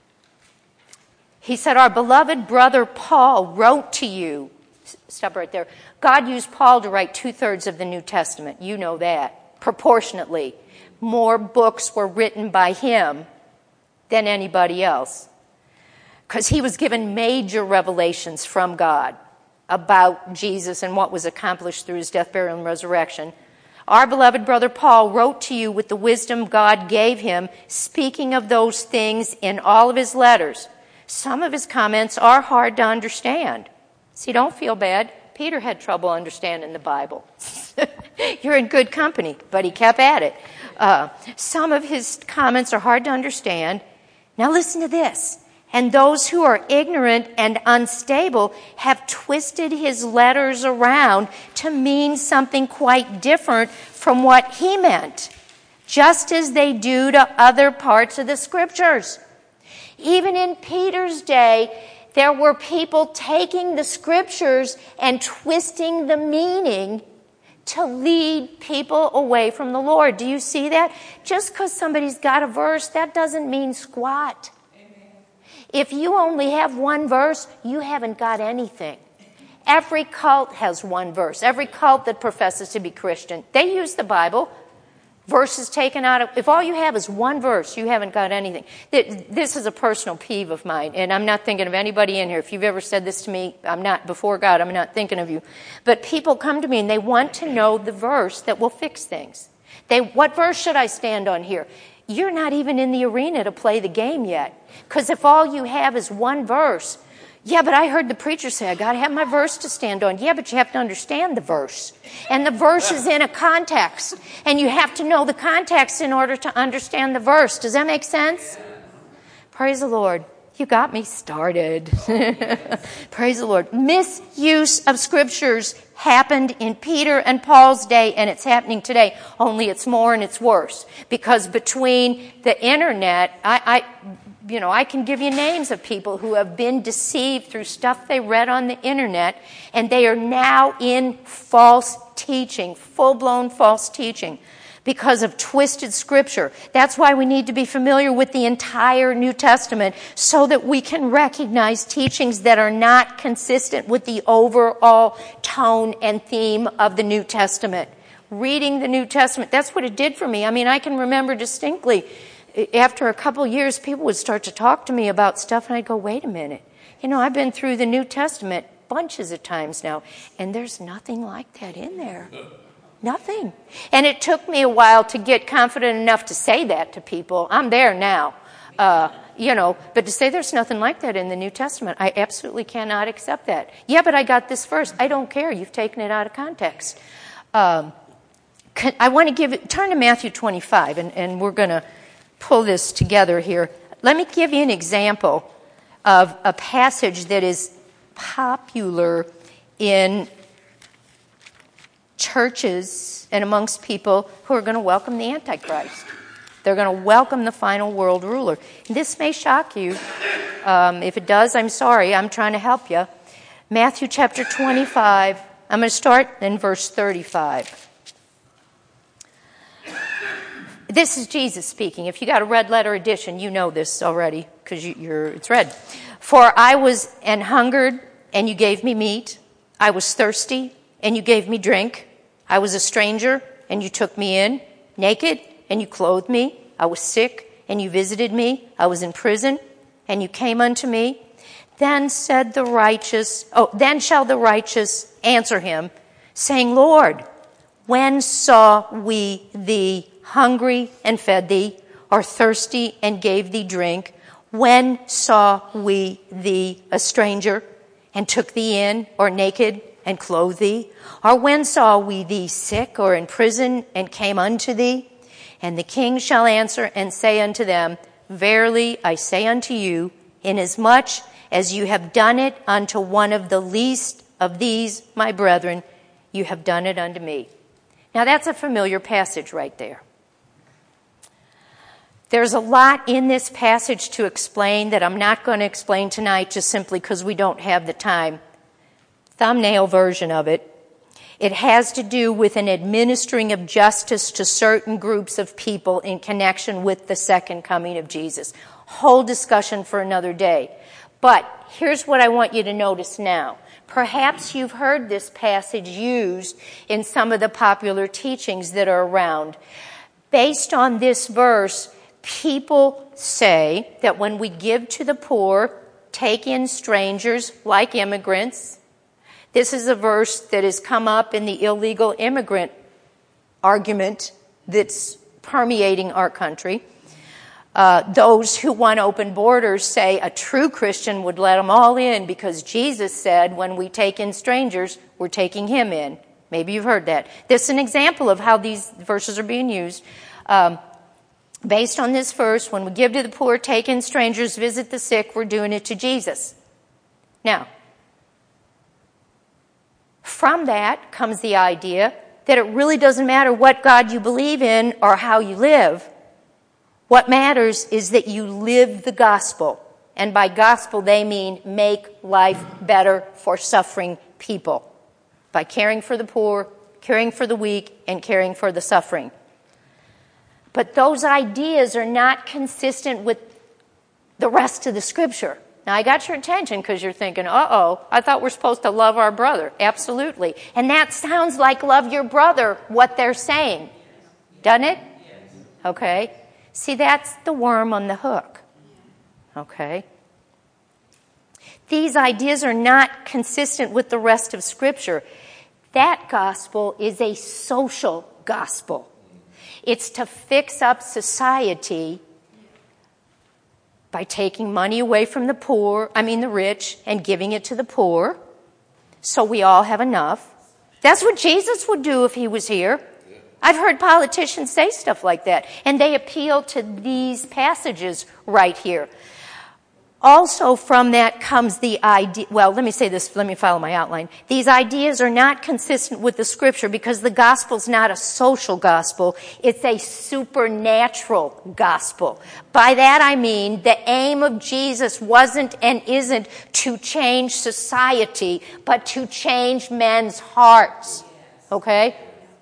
he said, our beloved brother Paul wrote to you. Stop right there. God used Paul to write two-thirds of the New Testament. You know that. Proportionately. More books were written by him than anybody else. Because he was given major revelations from God about Jesus and what was accomplished through his death, burial, and resurrection. Our beloved brother Paul wrote to you with the wisdom God gave him, speaking of those things in all of his letters. Some of his comments are hard to understand. See, don't feel bad. Peter had trouble understanding the Bible. You're in good company, but he kept at it. Uh, some of his comments are hard to understand. Now listen to this. And those who are ignorant and unstable have twisted his letters around to mean something quite different from what he meant, just as they do to other parts of the Scriptures. Even in Peter's day, there were people taking the Scriptures and twisting the meaning to lead people away from the Lord. Do you see that? Just because somebody's got a verse, that doesn't mean squat. If you only have one verse, you haven't got anything. Every cult has one verse. Every cult that professes to be Christian, they use the Bible. Verses taken out of... If all you have is one verse, you haven't got anything. This is a personal peeve of mine, and I'm not thinking of anybody in here. If you've ever said this to me, I'm not, before God, I'm not thinking of you. But people come to me, and they want to know the verse that will fix things. They, what verse should I stand on here? You're not even in the arena to play the game yet. Because if all you have is one verse, yeah, but I heard the preacher say, I got to have my verse to stand on. Yeah, but you have to understand the verse. And the verse is in a context. And you have to know the context in order to understand the verse. Does that make sense? Praise the Lord. You got me started. Praise the Lord. Misuse of scriptures happened in Peter and Paul's day, and it's happening today. Only it's more and it's worse. Because between the internet, I, I, you know, I can give you names of people who have been deceived through stuff they read on the internet, and they are now in false teaching, full-blown false teaching, because of twisted scripture. That's why we need to be familiar with the entire New Testament so that we can recognize teachings that are not consistent with the overall tone and theme of the New Testament. Reading the New Testament, that's what it did for me. I mean, I can remember distinctly after a couple years, people would start to talk to me about stuff and I'd go, wait a minute. You know, I've been through the New Testament bunches of times now, and there's nothing like that in there. Nothing. And it took me a while to get confident enough to say that to people. I'm there now. Uh, you know, but to say there's nothing like that in the New Testament, I absolutely cannot accept that. Yeah, but I got this verse. I don't care. You've taken it out of context. Um, I want to give it, turn to Matthew twenty-five, and, and we're going to pull this together here. Let me give you an example of a passage that is popular in churches and amongst people who are going to welcome the Antichrist. They're going to welcome the final world ruler. This may shock you. Um, if it does, I'm sorry. I'm trying to help you. Matthew chapter twenty-five. I'm going to start in verse thirty-five. This is Jesus speaking. If you got a red letter edition, you know this already because you, you're it's red. For I was and hungered, and you gave me meat. I was thirsty, and you gave me drink. I was a stranger, and you took me in. Naked, and you clothed me. I was sick, and you visited me. I was in prison, and you came unto me. Then said the righteous, oh, then shall the righteous answer him, saying, Lord, when saw we thee hungry and fed thee, or thirsty and gave thee drink? When saw we thee a stranger and took thee in, or naked and clothed thee? Or when saw we thee sick or in prison and came unto thee? And the king shall answer and say unto them, Verily I say unto you, inasmuch as you have done it unto one of the least of these my brethren, you have done it unto me. Now that's a familiar passage right there. There's a lot in this passage to explain that I'm not going to explain tonight just simply because we don't have the time. Thumbnail version of it. It has to do with an administering of justice to certain groups of people in connection with the second coming of Jesus. Whole discussion for another day. But here's what I want you to notice now. Perhaps you've heard this passage used in some of the popular teachings that are around. Based on this verse, people say that when we give to the poor, take in strangers like immigrants. This is a verse that has come up in the illegal immigrant argument that's permeating our country. Uh, those who want open borders say a true Christian would let them all in because Jesus said when we take in strangers, we're taking him in. Maybe you've heard that. This is an example of how these verses are being used. Um, based on this verse, when we give to the poor, take in strangers, visit the sick, we're doing it to Jesus. Now, from that comes the idea that it really doesn't matter what God you believe in or how you live. What matters is that you live the gospel. And by gospel, they mean make life better for suffering people. By caring for the poor, caring for the weak, and caring for the suffering. But those ideas are not consistent with the rest of the scripture. Now, I got your attention because you're thinking, uh-oh, I thought we're supposed to love our brother. Absolutely. And that sounds like love your brother, what they're saying. Doesn't it? Okay. See, that's the worm on the hook. Okay. These ideas are not consistent with the rest of Scripture. That gospel is a social gospel. It's to fix up society by taking money away from the poor, I mean the rich, and giving it to the poor, so we all have enough. That's what Jesus would do if he was here. I've heard politicians say stuff like that, and they appeal to these passages right here. Also from that comes the idea, well, let me say this, let me follow my outline. These ideas are not consistent with the scripture because the gospel's not a social gospel, it's a supernatural gospel. By that I mean the aim of Jesus wasn't and isn't to change society, but to change men's hearts. Okay?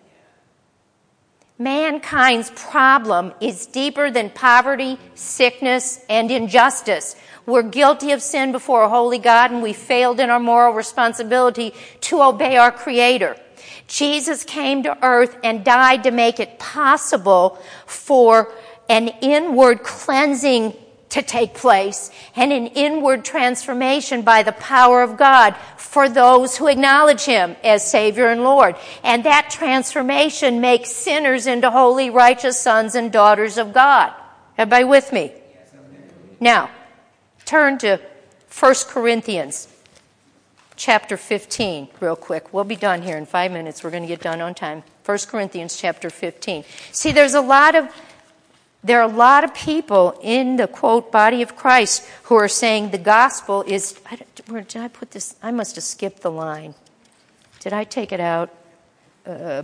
Mankind's problem is deeper than poverty, sickness, and injustice. We're guilty of sin before a holy God, and we failed in our moral responsibility to obey our Creator. Jesus came to earth and died to make it possible for an inward cleansing to take place and an inward transformation by the power of God for those who acknowledge Him as Savior and Lord. And that transformation makes sinners into holy, righteous sons and daughters of God. Everybody with me? Now, turn to First Corinthians chapter fifteen real quick. We'll be done here in five minutes. We're going to get done on time. First Corinthians chapter fifteen. See, there's a lot of There are a lot of people in the, quote, body of Christ who are saying the gospel is, I don't, where did I put this? I must have skipped the line. Did I take it out? Uh,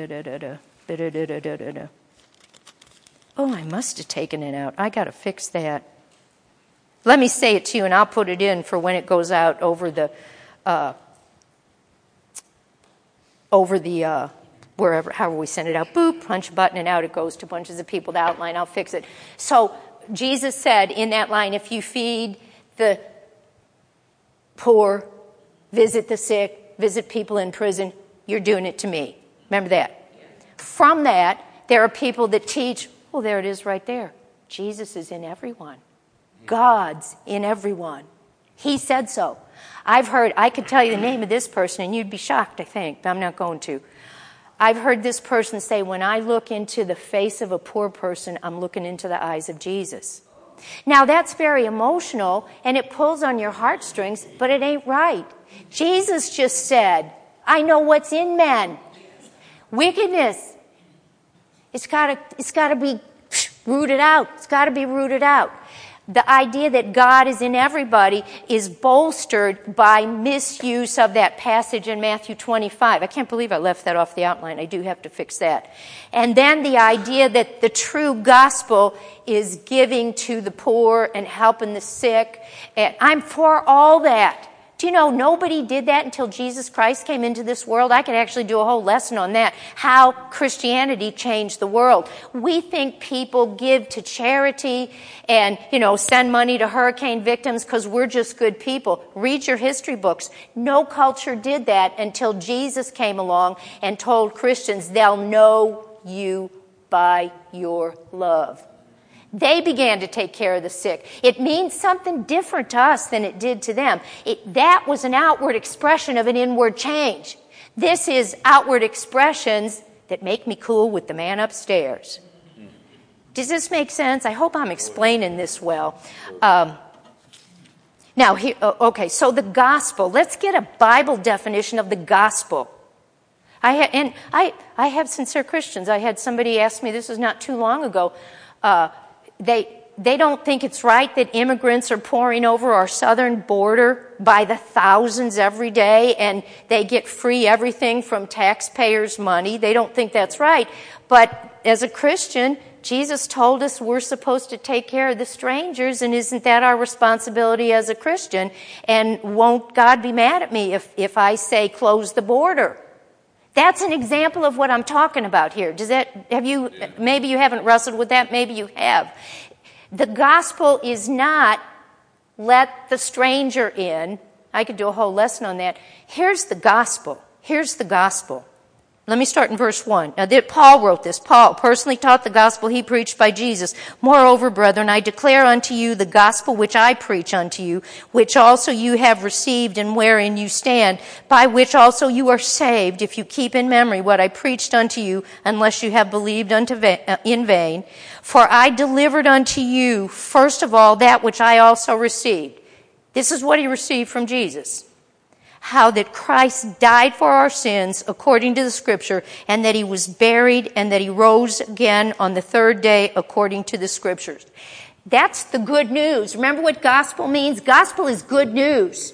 oh, I must have taken it out. I got to fix that. Let me say it to you, and I'll put it in for when it goes out over the, uh, over the, uh, wherever, however we send it out. Boop, punch a button, and out it goes to bunches of people. The outline, I'll fix it. So Jesus said in that line, if you feed the poor, visit the sick, visit people in prison, you're doing it to me. Remember that? From that, there are people that teach, oh, there it is right there. Jesus is in everyone. God's in everyone. He said so. I've heard, I could tell you the name of this person, and you'd be shocked, I think, but I'm not going to. I've heard this person say, when I look into the face of a poor person, I'm looking into the eyes of Jesus. Now, that's very emotional, and it pulls on your heartstrings, but it ain't right. Jesus just said, I know what's in men. Wickedness. It's got to, it's got to be rooted out. It's got to be rooted out. The idea that God is in everybody is bolstered by misuse of that passage in Matthew twenty-five. I can't believe I left that off the outline. I do have to fix that. And then the idea that the true gospel is giving to the poor and helping the sick. And I'm for all that. Do you know nobody did that until Jesus Christ came into this world? I could actually do a whole lesson on that, how Christianity changed the world. We think people give to charity and, you know, send money to hurricane victims because we're just good people. Read your history books. No culture did that until Jesus came along and told Christians they'll know you by your love. They began to take care of the sick. It means something different to us than it did to them. It, that was an outward expression of an inward change. This is outward expressions that make me cool with the man upstairs. Does this make sense? I hope I'm explaining this well. Um, now, here, okay, so the gospel. Let's get a Bible definition of the gospel. I ha- and I, I have sincere Christians. I had somebody ask me, this was not too long ago, uh, They they don't think it's right that immigrants are pouring over our southern border by the thousands every day and they get free everything from taxpayers' money. They don't think that's right. But as a Christian, Jesus told us we're supposed to take care of the strangers, and isn't that our responsibility as a Christian? And won't God be mad at me if, if I say close the border? That's an example of what I'm talking about here. Does that, have you, maybe you haven't wrestled with that, maybe you have. The gospel is not let the stranger in. I could do a whole lesson on that. Here's the gospel. Here's the gospel. Let me start in verse one. Now, Paul wrote this. Paul personally taught the gospel he preached by Jesus. Moreover, brethren, I declare unto you the gospel which I preach unto you, which also you have received and wherein you stand, by which also you are saved, if you keep in memory what I preached unto you, unless you have believed unto va- in vain. For I delivered unto you, first of all, that which I also received. This is what he received from Jesus. How that Christ died for our sins according to the Scripture, and that he was buried, and that he rose again on the third day according to the Scriptures. That's the good news. Remember what gospel means? Gospel is good news.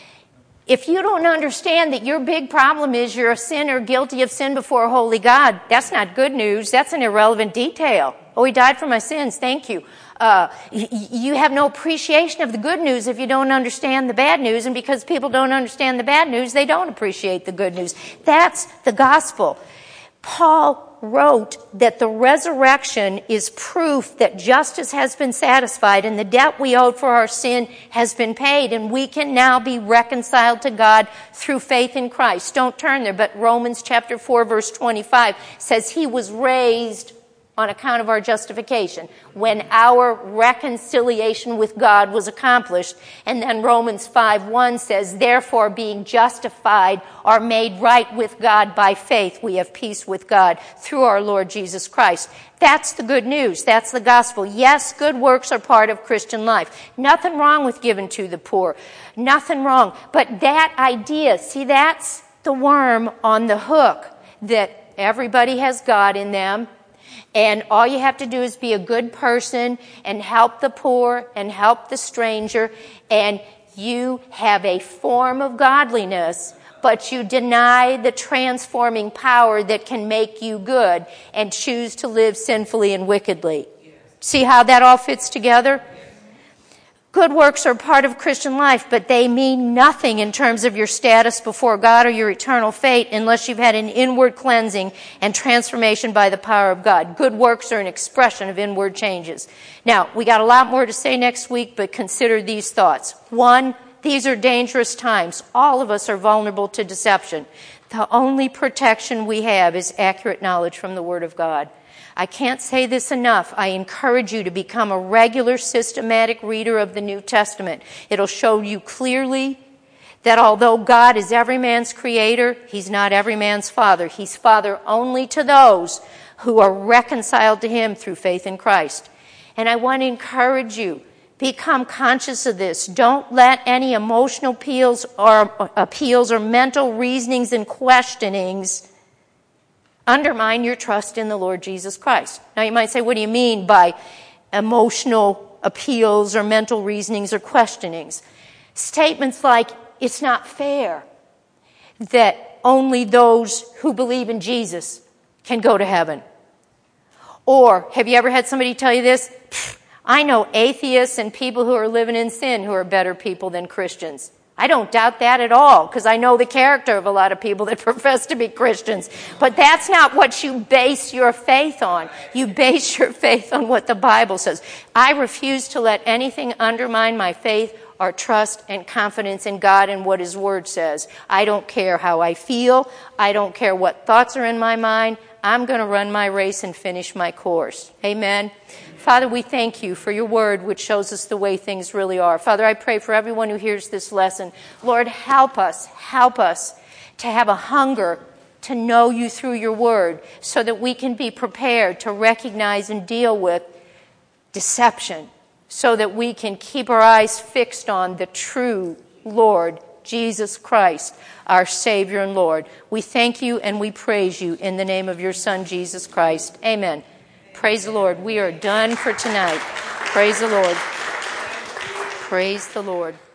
If you don't understand that your big problem is you're a sinner guilty of sin before a holy God, that's not good news. That's an irrelevant detail. Oh, he died for my sins. Thank you. Uh, you have no appreciation of the good news if you don't understand the bad news, and because people don't understand the bad news, they don't appreciate the good news. That's the gospel. Paul wrote that the resurrection is proof that justice has been satisfied and the debt we owed for our sin has been paid, and we can now be reconciled to God through faith in Christ. Don't turn there, but Romans chapter four verse twenty-five says he was raised on account of our justification, when our reconciliation with God was accomplished. And then Romans five one says, therefore, being justified or made right with God by faith, we have peace with God through our Lord Jesus Christ. That's the good news. That's the gospel. Yes, good works are part of Christian life. Nothing wrong with giving to the poor. Nothing wrong. But that idea, see, that's the worm on the hook, that everybody has God in them, and all you have to do is be a good person and help the poor and help the stranger, and you have a form of godliness, but you deny the transforming power that can make you good and choose to live sinfully and wickedly. See how that all fits together? Good works are part of Christian life, but they mean nothing in terms of your status before God or your eternal fate unless you've had an inward cleansing and transformation by the power of God. Good works are an expression of inward changes. Now, we got a lot more to say next week, but consider these thoughts. One, these are dangerous times. All of us are vulnerable to deception. The only protection we have is accurate knowledge from the Word of God. I can't say this enough. I encourage you to become a regular, systematic reader of the New Testament. It'll show you clearly that although God is every man's creator, He's not every man's father. He's father only to those who are reconciled to Him through faith in Christ. And I want to encourage you, become conscious of this. Don't let any emotional appeals or appeals or mental reasonings and questionings undermine your trust in the Lord Jesus Christ. Now you might say, what do you mean by emotional appeals or mental reasonings or questionings? Statements like, it's not fair that only those who believe in Jesus can go to heaven. Or, have you ever had somebody tell you this? I know atheists and people who are living in sin who are better people than Christians. I don't doubt that at all, because I know the character of a lot of people that profess to be Christians. But that's not what you base your faith on. You base your faith on what the Bible says. I refuse to let anything undermine my faith or trust and confidence in God and what His Word says. I don't care how I feel. I don't care what thoughts are in my mind. I'm going to run my race and finish my course. Amen. Father, we thank You for Your Word, which shows us the way things really are. Father, I pray for everyone who hears this lesson. Lord, help us, help us to have a hunger to know You through Your Word so that we can be prepared to recognize and deal with deception, so that we can keep our eyes fixed on the true Lord, Jesus Christ, our Savior and Lord. We thank You and we praise You in the name of Your Son, Jesus Christ. Amen. Praise the Lord. We are done for tonight. Praise the Lord. Praise the Lord.